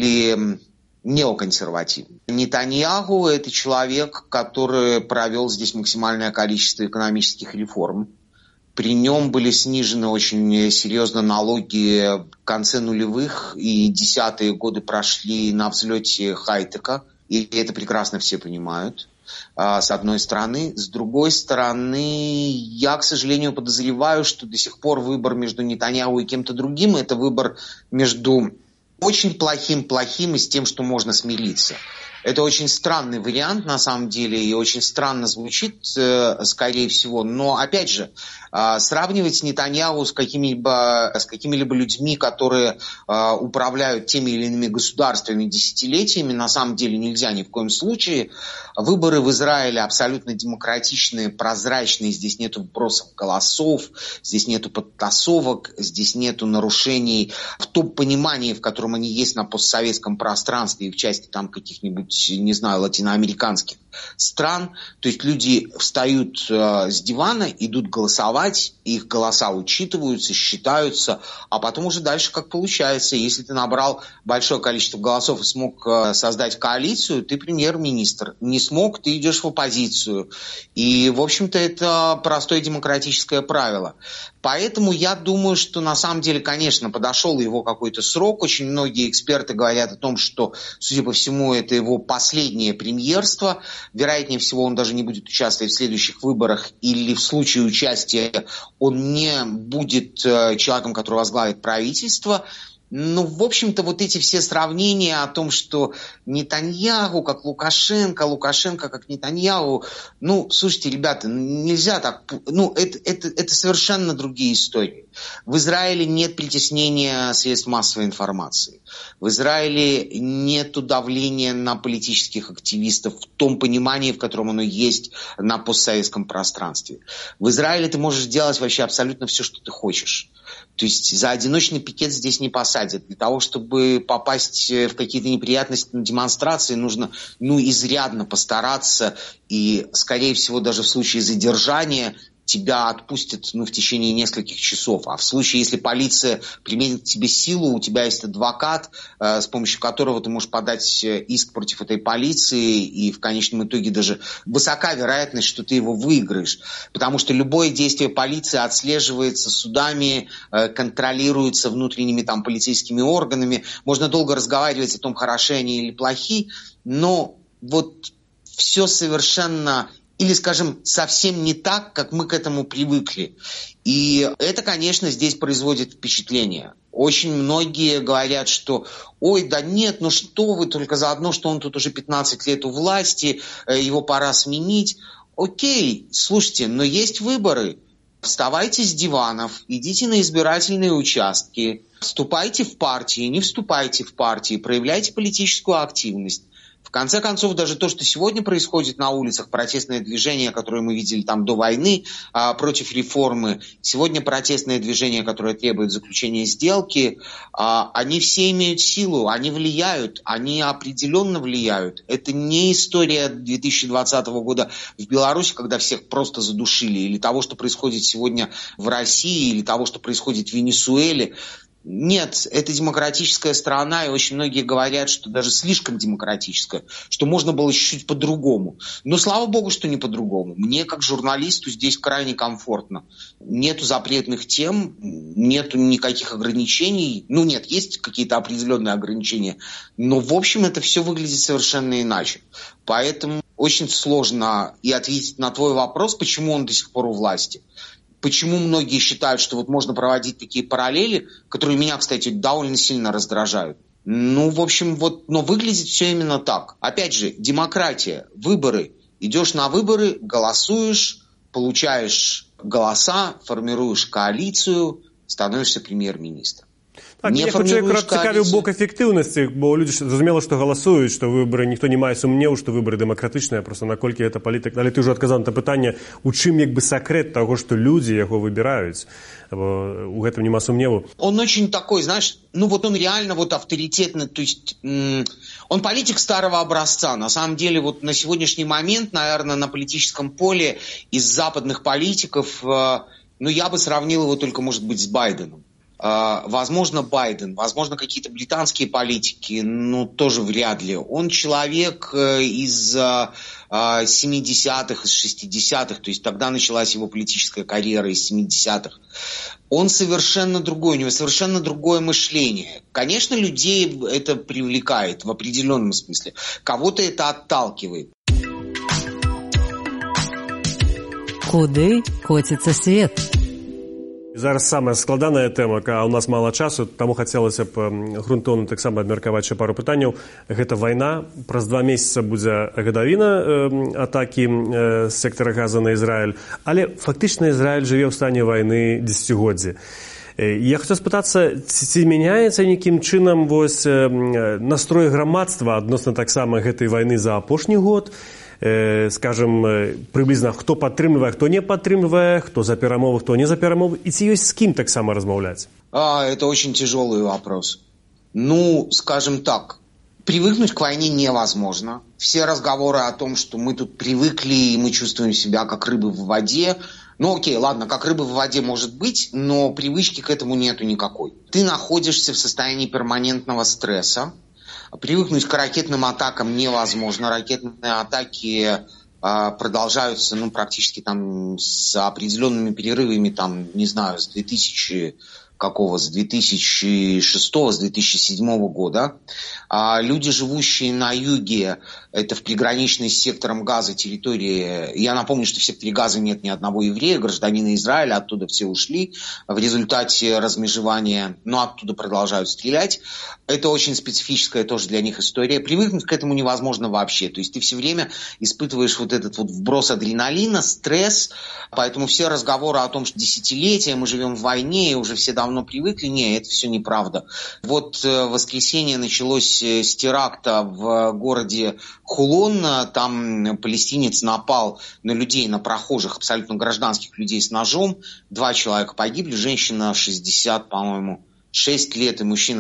Или неоконсервативный. Нетаньяху – это человек, который провел здесь максимальное количество экономических реформ. При нем были снижены очень серьезно налоги в конце нулевых, и десятые годы прошли на взлете хай-тека, и это прекрасно все понимают. С одной стороны. С другой стороны, я, к сожалению, подозреваю, что до сих пор выбор между Нетаньяху и кем-то другим – это выбор между очень плохим и с тем, что можно смириться. Это очень странный вариант, на самом деле, и очень странно звучит, скорее всего. Но, опять же, сравнивать Нетаньяху с какими-либо людьми, которые управляют теми или иными государствами десятилетиями, на самом деле нельзя ни в коем случае. Выборы в Израиле абсолютно демократичные, прозрачные. Здесь нет вбросов голосов, здесь нет подтасовок, здесь нет нарушений в том понимании, в котором они есть на постсоветском пространстве и в части каких-нибудь, не знаю, латиноамериканских стран. То есть люди встают с дивана, идут голосовать, их голоса учитываются, считаются, а потом уже дальше как получается. Если ты набрал большое количество голосов и смог создать коалицию, ты премьер-министр. Не смог, ты идешь в оппозицию. И, в общем-то, это простое демократическое правило. Поэтому я думаю, что на самом деле, конечно, подошел его какой-то срок. Очень многие эксперты говорят о том, что, судя по всему, это его последнее премьерство. Вероятнее всего, он даже не будет участвовать в следующих выборах, или в случае участия он не будет человеком, который возглавит правительство. В общем-то, эти все сравнения о том, что Нетаньяху как Лукашенко, Лукашенко как Нетаньяху, слушайте, ребята, нельзя так, это совершенно другие истории. В Израиле нет притеснения средств массовой информации. В Израиле нет давления на политических активистов в том понимании, в котором оно есть на постсоветском пространстве. В Израиле ты можешь делать вообще абсолютно все, что ты хочешь. То есть за одиночный пикет здесь не посадят. Для того, чтобы попасть в какие-то неприятности на демонстрации, нужно изрядно постараться. И, скорее всего, даже в случае задержания тебя отпустят в течение нескольких часов. А в случае, если полиция применит к тебе силу, у тебя есть адвокат, с помощью которого ты можешь подать иск против этой полиции, и в конечном итоге даже высока вероятность, что ты его выиграешь. Потому что любое действие полиции отслеживается судами, контролируется внутренними полицейскими органами. Можно долго разговаривать о том, хороши они или плохи, но все совершенно... Или, скажем, совсем не так, как мы к этому привыкли. И это, конечно, здесь производит впечатление. Очень многие говорят, что ой, да нет, что вы, только заодно, что он тут уже 15 лет у власти, его пора сменить. Окей, слушайте, но есть выборы. Вставайте с диванов, идите на избирательные участки, вступайте в партии, не вступайте в партии, проявляйте политическую активность. В конце концов, даже то, что сегодня происходит на улицах, протестное движение, которое мы видели до войны против реформы, сегодня протестное движение, которое требует заключения сделки, они все имеют силу, они влияют, они определенно влияют. Это не история 2020 года в Беларуси, когда всех просто задушили, или того, что происходит сегодня в России, или того, что происходит в Венесуэле. Нет, это демократическая страна, и очень многие говорят, что даже слишком демократическая, что можно было чуть-чуть по-другому. Но слава богу, что не по-другому. Мне, как журналисту, здесь крайне комфортно. Нету запретных тем, нету никаких ограничений. Нет, есть какие-то определенные ограничения, но, в общем, это все выглядит совершенно иначе. Поэтому очень сложно и ответить на твой вопрос, почему он до сих пор у власти. Почему многие считают, что можно проводить такие параллели, которые меня, кстати, довольно сильно раздражают. Но выглядит все именно так. Опять же, демократия, выборы. Идешь на выборы, голосуешь, получаешь голоса, формируешь коалицию, становишься премьер-министром. Так, я хочу цікавий бок ефективності, бо люди зрозуміло, що голосують, що вибори, ніхто не має сумніву, що вибори демократичні, просто наколькі це політик. Але ти вже відказав на питання, у чим якби секрет того, що люди його вибирають, бо у гэтым нема сумніву. Он очень такой, знаешь, он реально авторитетный, то есть он политик старого образца. На самом деле, на сегодняшний момент, наверное, на политическом поле из западных политиков, я бы сравнил его только, может быть, с Байденом. Возможно, Байден, возможно, какие-то британские политики, тоже вряд ли. Он человек из 70-х, из 60-х, то есть тогда началась его политическая карьера из 70-х. Он совершенно другой, у него совершенно другое мышление. Конечно, людей это привлекает в определенном смысле, кого-то это отталкивает. Куды коціцца свет? Зараз самая складаная тэма, а у нас мала часу, таму хацелася б грунтоўна таксама абмеркаваць яшчэ пару пытанняў. Гэта вайна, праз 2 месяцы будзе гадавіна атакі з сектара Газа на Ізраіль, але фактычна Ізраіль жыве ў стане вайны дзесяцігоддзі. Я хочу спытацца, ці мяняецца нейкім чынам настрой грамадства адносна таксама гэтай вайны за апошні год? Скажем, прыблізна, хто падтрымлівае, хто не падтрымлівае, хто за перамовы, хто не за перамовы, і ці ёсць з кім таксама размаўляць? Это очень тяжелый вопрос. Скажем так, привыкнуть к войне невозможно. Все разговоры о том, что мы тут привыкли, и мы чувствуем себя как рыбы в воде. Окей, ладно, как рыбы в воде может быть, но привычки к этому нету никакой. Ты находишься в состоянии перманентного стресса. Привыкнуть к ракетным атакам невозможно. Ракетные атаки продолжаются практически с определенными перерывами, с 2006, с 2007 года. Люди, живущие на юге, это в приграничной с сектором Газа территории. Я напомню, что в секторе Газа нет ни одного еврея, гражданина Израиля, оттуда все ушли в результате размежевания, но оттуда продолжают стрелять. Это очень специфическая тоже для них история. Привыкнуть к этому невозможно вообще. То есть ты все время испытываешь этот вброс адреналина, стресс, поэтому все разговоры о том, что десятилетия мы живем в войне и уже все давно привыкли, это все неправда. В воскресенье началось с теракта в городе Хулон, там палестинец напал на людей, на прохожих, абсолютно гражданских людей с ножом. 2 человека погибли, женщина 60, по-моему, 6 лет и мужчина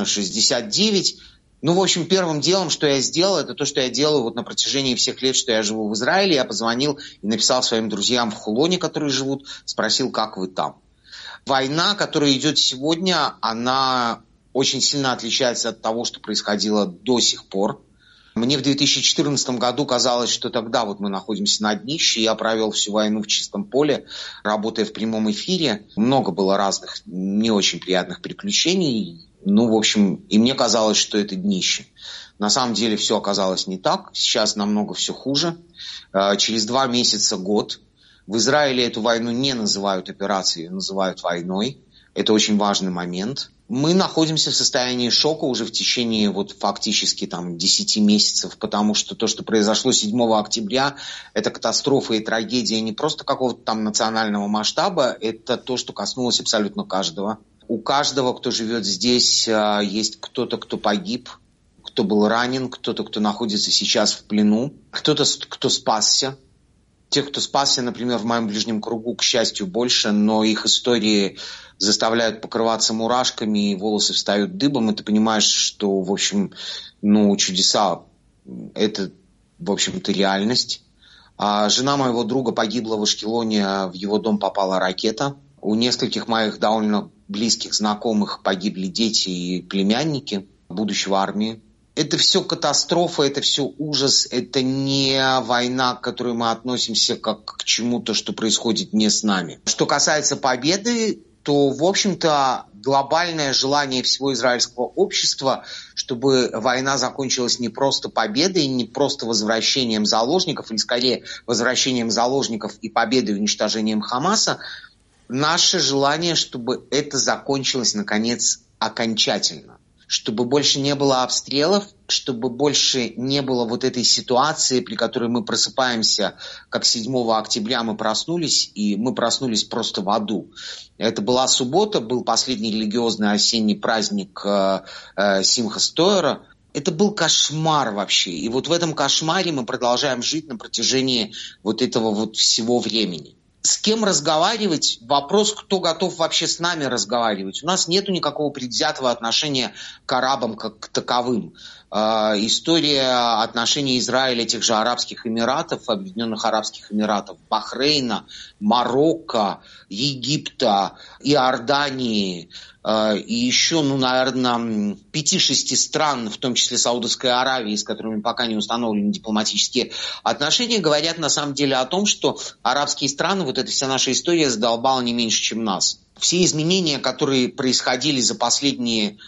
69. В общем, первым делом, что я сделал, это то, что я делаю на протяжении всех лет, что я живу в Израиле. Я позвонил и написал своим друзьям в Хулоне, которые живут, спросил, как вы там. Война, которая идет сегодня, она очень сильно отличается от того, что происходило до сих пор. Мне в 2014 году казалось, что тогда мы находимся на днище. Я провел всю войну в чистом поле, работая в прямом эфире. Много было разных не очень приятных приключений. В общем, и мне казалось, что это днище. На самом деле все оказалось не так. Сейчас намного все хуже. Через 2 месяца, год. В Израиле эту войну не называют операцией, ее называют войной. Это очень важный момент. Мы находимся в состоянии шока уже в течение фактически 10 месяцев, потому что то, что произошло 7 октября, это катастрофа и трагедия не просто какого-то национального масштаба, это то, что коснулось абсолютно каждого. У каждого, кто живет здесь, есть кто-то, кто погиб, кто был ранен, кто-то, кто находится сейчас в плену, кто-то, кто спасся. Тех, кто спасся, например, в моем ближнем кругу, к счастью, больше, но их истории заставляют покрываться мурашками, и волосы встают дыбом, и ты понимаешь, что, в общем, чудеса – это, в общем-то, реальность. Жена моего друга погибла в Ашкелоне, в его дом попала ракета. У нескольких моих довольно близких знакомых погибли дети и племянники, будущего армии. Это все катастрофа, это все ужас, это не война, к которой мы относимся как к чему-то, что происходит не с нами. Что касается победы, то, в общем-то, глобальное желание всего израильского общества, чтобы война закончилась не просто победой, не просто возвращением заложников, или скорее возвращением заложников и победой и уничтожением Хамаса, наше желание, чтобы это закончилось, наконец, окончательно. Чтобы больше не было обстрелов, чтобы больше не было вот этой ситуации, при которой мы просыпаемся, как 7 октября мы проснулись, и мы проснулись просто в аду. Это была суббота, был последний религиозный осенний праздник Симхас Тойра. Это был кошмар вообще. И вот в этом кошмаре мы продолжаем жить на протяжении вот этого вот всего времени. С кем разговаривать? Вопрос, кто готов вообще с нами разговаривать. У нас нету никакого предвзятого отношения к арабам как к таковым. История отношений Израиля, тех же Арабских Эмиратов, Объединенных Арабских Эмиратов, Бахрейна, Марокко, Египта, Иордании и еще, наверное, 5-6 стран, в том числе Саудовской Аравии, с которыми пока не установлены дипломатические отношения, говорят на самом деле о том, что арабские страны, вот эта вся наша история задолбала не меньше, чем нас. Все изменения, которые происходили за последние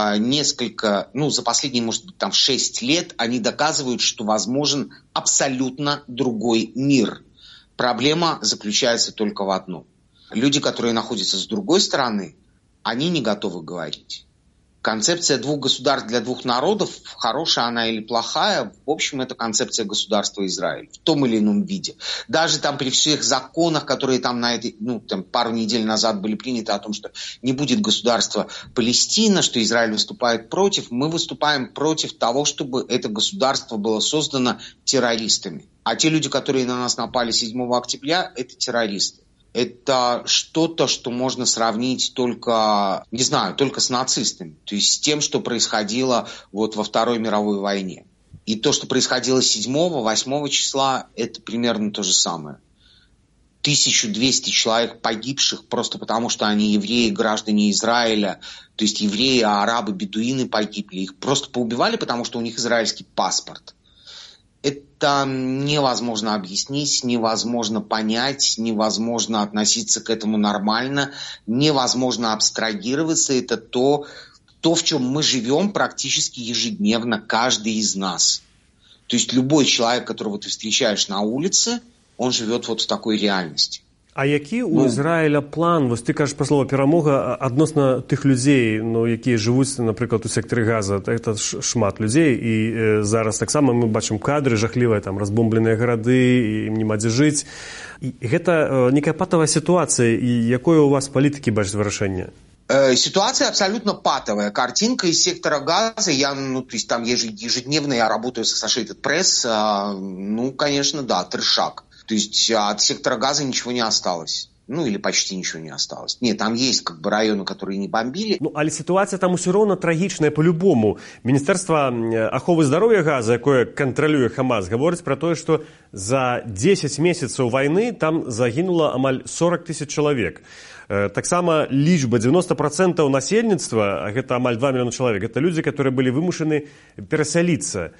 за последние, может быть, 6 лет, они доказывают, что возможен абсолютно другой мир. Проблема заключается только в одном. Люди, которые находятся с другой стороны, они не готовы говорить. Концепция 2 государств для 2 народов, хорошая она или плохая, в общем, это концепция государства Израиль в том или ином виде. Даже там при всех законах, которые там пару недель назад были приняты о том, что не будет государства Палестина, что Израиль выступает против, мы выступаем против того, чтобы это государство было создано террористами. А те люди, которые на нас напали 7 октября, это террористы. Это что-то, что можно сравнить только с нацистами. То есть с тем, что происходило во Второй мировой войне. И то, что происходило 7-8 числа, это примерно то же самое. 1200 человек погибших просто потому, что они евреи, граждане Израиля. То есть евреи, арабы, бедуины погибли. Их просто поубивали, потому что у них израильский паспорт. Это невозможно объяснить, невозможно понять, невозможно относиться к этому нормально, невозможно абстрагироваться. Это то, в чем мы живем практически ежедневно, каждый из нас. То есть любой человек, которого ты встречаешь на улице, он живет вот в такой реальности. А які у Ізраїля план? Ось ти кажеш про слово перемога відносно тих людей, які живуть, наприклад, у секторі Газа. Це шмат людей, і зараз так само ми бачимо кадри жахливі, там розбомбленые городи, і їм нема де жити. І гэта некая патовая ситуация, і якое у вас політики бачать вирішення? Ситуация абсолютно патовая. Картинка из сектора Газа, там ежедневно я работаю с Associated Press, конечно, да, трешак. То есть от сектора Газа ничего не осталось. Или почти ничего не осталось. Нет, там есть районы, которые не бомбили. Але ситуация там усё роўна трагічная по-любому. Міністэрства аховы здароўя Газа, якое кантралюе Хамас, гаворыць пра тое, што за 10 месяцаў вайны там загінула амаль 40 000 чалавек. Таксама лічба 90% насельніцтва, а гэта амаль 2 мільёны чалавек, гэта людзі, которые былі вымушаны перасяліцца.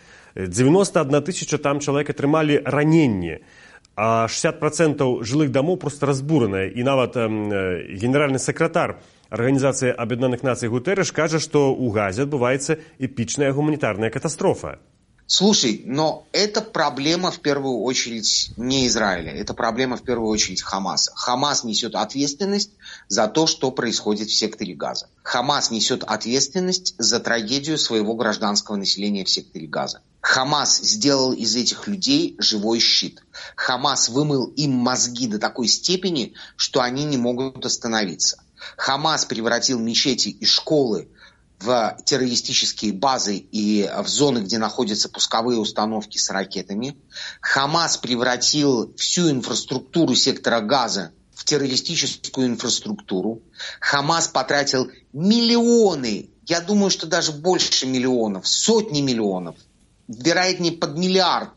91 000 там чалавек атрымалі раненні. А 60% жылых домов просто разбураныя. І нават генеральны сакратар Организации Объединенных Наций Гутерреш кажа, што ў Газе адбываецца эпічная гуманитарная катастрофа. Слушай, но это проблема в первую очередь не Израиля, это проблема в первую очередь Хамаса. Хамас несет ответственность за то, что происходит в секторе Газа. Хамас несет ответственность за трагедию своего гражданского населения в секторе Газа. Хамас сделал из этих людей живой щит. Хамас вымыл им мозги до такой степени, что они не могут остановиться. Хамас превратил мечети и школы в террористические базы и в зоны, где находятся пусковые установки с ракетами. Хамас превратил всю инфраструктуру сектора Газа в террористическую инфраструктуру. Хамас потратил миллионы, я думаю, что даже больше миллионов, сотни миллионов, вероятнее под $1 миллиард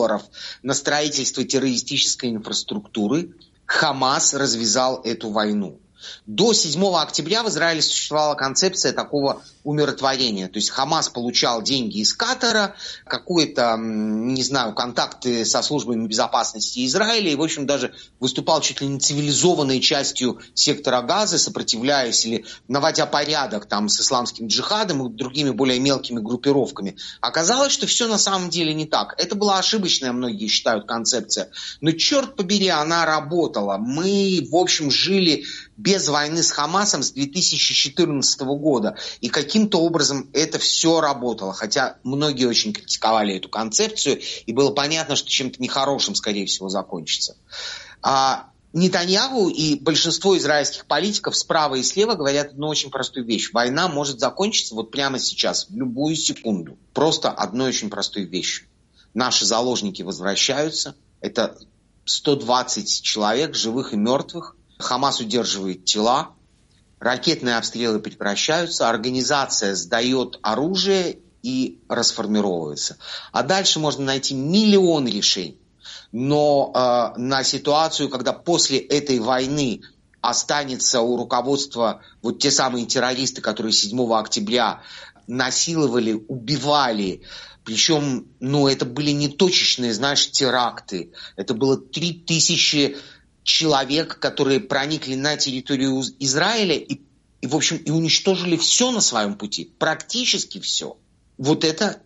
на строительство террористической инфраструктуры. Хамас развязал эту войну. До 7 октября в Израиле существовала концепция такого умиротворения. То есть Хамас получал деньги из Катара, какие-то, контакты со службами безопасности Израиля и, в общем, даже выступал чуть ли не цивилизованной частью сектора Газа, сопротивляясь или наводя порядок там с исламским джихадом и другими более мелкими группировками. Оказалось, что все на самом деле не так. Это была ошибочная, многие считают, концепция. Но, черт побери, она работала. Мы, в общем, жили без войны с Хамасом с 2014 года. И каким-то образом это все работало. Хотя многие очень критиковали эту концепцию, и было понятно, что чем-то нехорошим, скорее всего, закончится. Нетаньяху и большинство израильских политиков справа и слева говорят одну очень простую вещь. Война может закончиться вот прямо сейчас, в любую секунду. Просто одной очень простой вещью. Наши заложники возвращаются. Это 120 человек, живых и мертвых. Хамас удерживает тела. Ракетные обстрелы прекращаются. Организация сдает оружие и расформировывается. А дальше можно найти миллион решений. Но на ситуацию, когда после этой войны останется у руководства вот те самые террористы, которые 7 октября насиловали, убивали, причем, это были не точечные, теракты, это было 3000 человек, которые проникли на территорию Израиля и в общем, и уничтожили все на своем пути, практически все. Вот это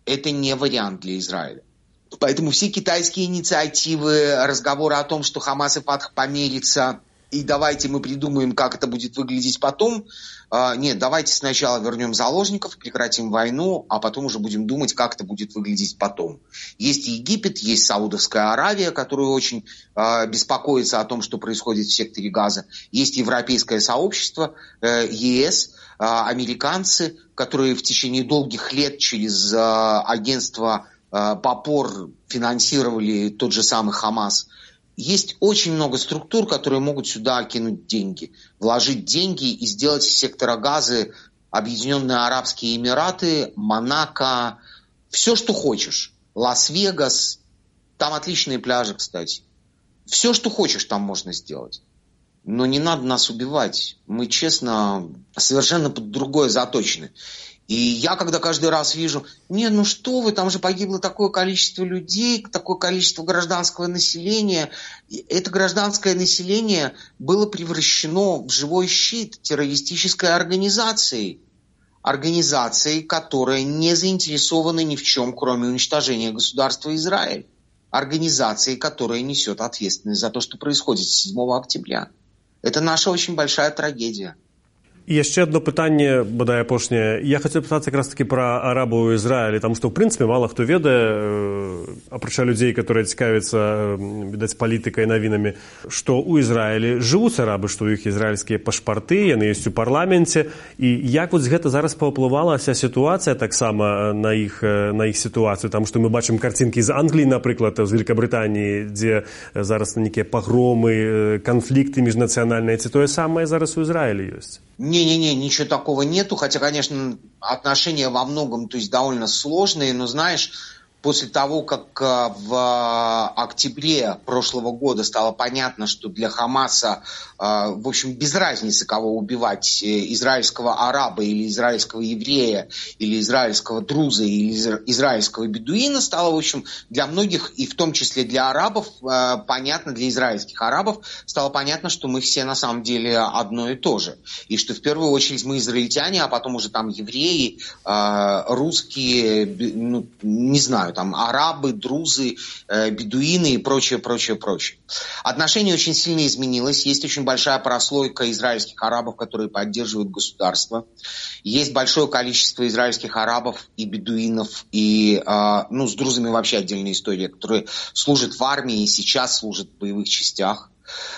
не вариант для Израиля. Поэтому все китайские инициативы, разговоры о том, что Хамас и Фатх помирятся, и давайте мы придумаем, как это будет выглядеть потом. Нет, давайте сначала вернем заложников, прекратим войну, а потом уже будем думать, как это будет выглядеть потом. Есть Египет, есть Саудовская Аравия, которая очень беспокоится о том, что происходит в секторе Газа. Есть европейское сообщество, ЕС, американцы, которые в течение долгих лет через агентство ПАПОР финансировали тот же самый Хамас. Есть очень много структур, которые могут сюда кинуть деньги, вложить деньги и сделать из сектора Газы Объединенные Арабские Эмираты, Монако, все, что хочешь. Лас-Вегас, там отличные пляжи, кстати. Все, что хочешь, там можно сделать. Но не надо нас убивать. Мы, честно, совершенно под другое заточены. И я, когда каждый раз вижу, что вы, там же погибло такое количество людей, такое количество гражданского населения. И это гражданское население было превращено в живой щит террористической организации. Организации, которая не заинтересована ни в чем, кроме уничтожения государства Израиль. Организации, которая несет ответственность за то, что происходит с 7 октября. Это наша очень большая трагедия. І ще одне питання, бодай апошнє. Я хотів питати якраз таки про арабаў у Ізраілі, тому што, в прынцыпе, мала хто ведае, апрача людзей, которые цікавяцца, відаць, палітыкай, навінамі, што ў Ізраілі жывуць арабы, што ў іх ізраільскія пашпарты, яны ёсць у парламенце, і як вот гэта зараз паўплывала вся сітуацыя таксама на іх сітуацыю, таму што мы бачым карцінкі з Англіі, напрыклад, з Великабрытаніі, дзе зараз нейкія пагромы, канфлікты міжнацыянальныя, ці тое самае зараз у Ізраілі ёсць? Не-не-не, ничего такого нету, хотя, конечно, отношения во многом, довольно сложные, но, знаешь, после того, как в октябре прошлого года стало понятно, что для Хамаса, в общем, без разницы, кого убивать, израильского араба или израильского еврея, или израильского друза, или израильского бедуина, стало, в общем, для многих, и в том числе для арабов, понятно, для израильских арабов, стало понятно, что мы все на самом деле одно и то же. И что в первую очередь мы израильтяне, а потом уже там евреи, русские, не знаю, там арабы, друзы, бедуины и прочее. Отношение очень сильно изменилось. Есть очень большая прослойка израильских арабов, которые поддерживают государство. Есть большое количество израильских арабов и бедуинов, и с друзами вообще отдельная история, которые служат в армии и сейчас служат в боевых частях.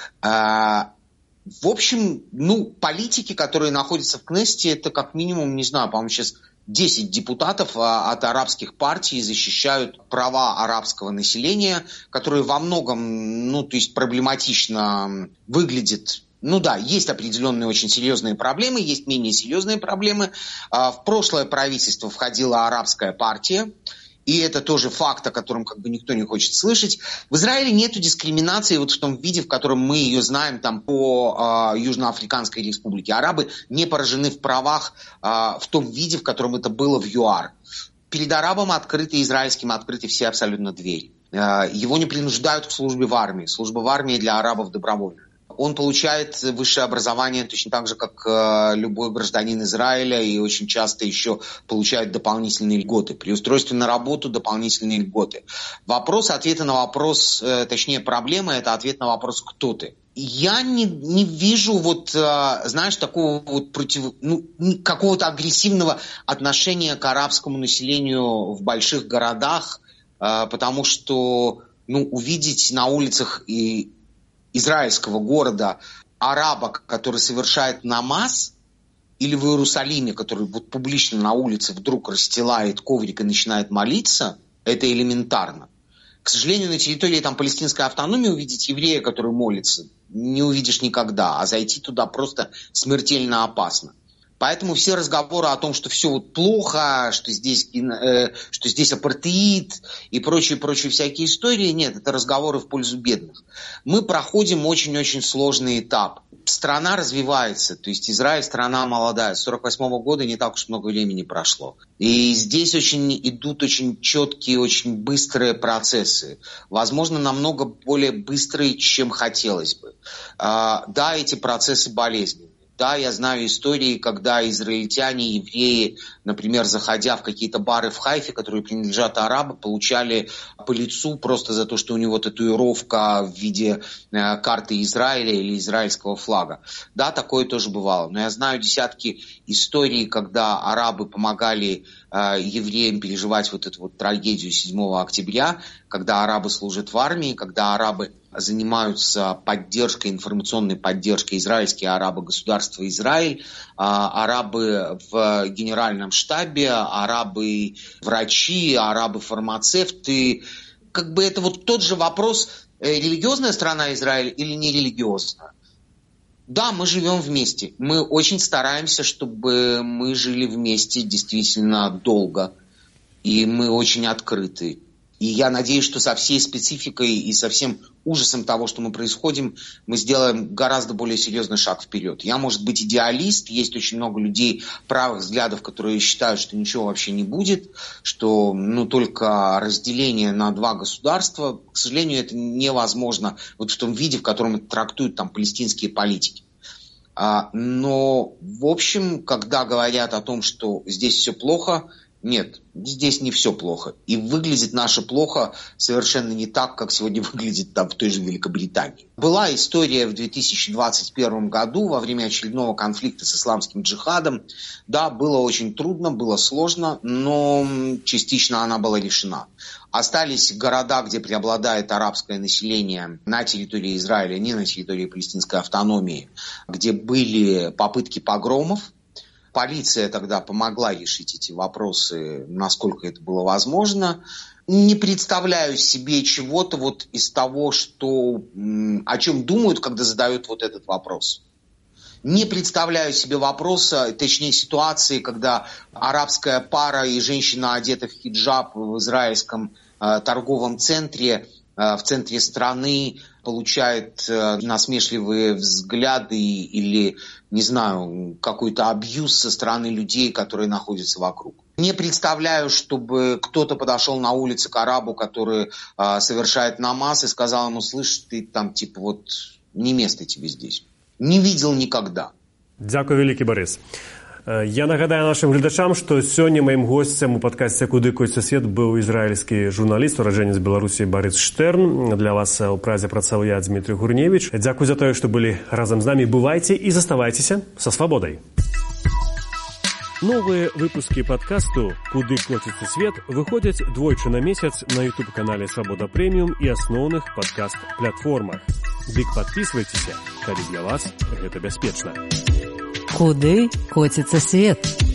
В общем, политики, которые находятся в Кнессете, это как минимум, не знаю, по-моему, сейчас 10 депутатов от арабских партий защищают права арабского населения, которые во многом, проблематично выглядят. Есть определенные очень серьезные проблемы, есть менее серьезные проблемы. В прошлое правительство входила арабская партия, и это тоже факт, о котором никто не хочет слышать. В Израиле нет дискриминации в том виде, в котором мы ее знаем там по Южноафриканской республике. Арабы не поражены в правах в том виде, в котором это было в ЮАР. Перед арабом открыты, израильским открыты все абсолютно двери. Его не принуждают к службе в армии. Служба в армии для арабов добровольная. Он получает высшее образование точно так же, как любой гражданин Израиля, и очень часто еще получает дополнительные льготы. При устройстве на работу дополнительные льготы. Ответа на вопрос, точнее проблема – это ответ на вопрос «кто ты?». Я не вижу такого какого-то агрессивного отношения к арабскому населению в больших городах, потому что, увидеть на улицах израильского города араба, который совершает намаз, или в Иерусалиме, который публично на улице вдруг расстилает коврик и начинает молиться, это элементарно. К сожалению, на территории палестинской автономии увидеть еврея, который молится, не увидишь никогда, а зайти туда просто смертельно опасно. Поэтому все разговоры о том, что все плохо, что здесь апартеид и прочие всякие истории, нет, это разговоры в пользу бедных. Мы проходим очень-очень сложный этап. Страна развивается, то есть Израиль страна молодая, с 1948 года не так уж много времени прошло. И здесь идут очень четкие, очень быстрые процессы. Возможно, намного более быстрые, чем хотелось бы. Да, эти процессы болезненные. Да, я знаю истории, когда израильтяне, евреи, например, заходя в какие-то бары в Хайфе, которые принадлежат арабам, получали по лицу просто за то, что у него татуировка в виде карты Израиля или израильского флага. Да, такое тоже бывало. Но я знаю десятки историй, когда арабы помогали евреям переживать эту трагедию 7 октября, когда арабы служат в армии, когда арабы занимаются информационной поддержкой, израильские арабы государства Израиль, арабы в генеральном штабе, арабы врачи, арабы фармацевты. Это тот же вопрос, религиозная страна Израиль или нерелигиозная. Да, мы живем вместе. Мы очень стараемся, чтобы мы жили вместе действительно долго. И мы очень открыты. И я надеюсь, что со всей спецификой и со всем ужасом того, что мы происходим, мы сделаем гораздо более серьезный шаг вперед. Я, может быть, идеалист. Есть очень много людей правых взглядов, которые считают, что ничего вообще не будет, что только разделение на два государства. К сожалению, это невозможно в том виде, в котором это трактуют палестинские политики. Но, в общем, когда говорят о том, что здесь все плохо, нет, здесь не все плохо. И выглядит наше плохо совершенно не так, как сегодня выглядит в той же Великобритании. Была история в 2021 году во время очередного конфликта с исламским джихадом. Да, было очень трудно, было сложно, но частично она была решена. Остались города, где преобладает арабское население на территории Израиля, не на территории палестинской автономии, где были попытки погромов. Полиция тогда помогла решить эти вопросы, насколько это было возможно. Не представляю себе чего-то из того, о чем думают, когда задают этот вопрос. Не представляю себе ситуации, когда арабская пара и женщина, одета в хиджаб в израильском торговом центре, в центре страны, получает насмешливые взгляды или, не знаю, какой-то абьюз со стороны людей, которые находятся вокруг. Не представляю, чтобы кто-то подошел на улице к арабу, который совершает намаз, и сказал ему: слышь, ты не место тебе здесь. Не видел никогда. Дякую, великий Борис. Я нагадаю нашим глядачам, што сёння маім госцем у падкасце «Куды коціцца свет» быў ізраільскі журналіст, ураджэнец Беларусі Борис Штерн. Для вас у празе працаваў я, Дмітрый Гурневіч. Дзякуй за тое, што былі разам з намі. Бывайце і заставайцеся са свабодай. Новые выпуски подкасту «Куды коціцца свет» выходят двойчы на месяц на YouTube-канале «Свобода Премиум» и основных подкаст-платформах. Дык подписывайтесь, калі для вас гэта бяспечна. Куды коціцца свет?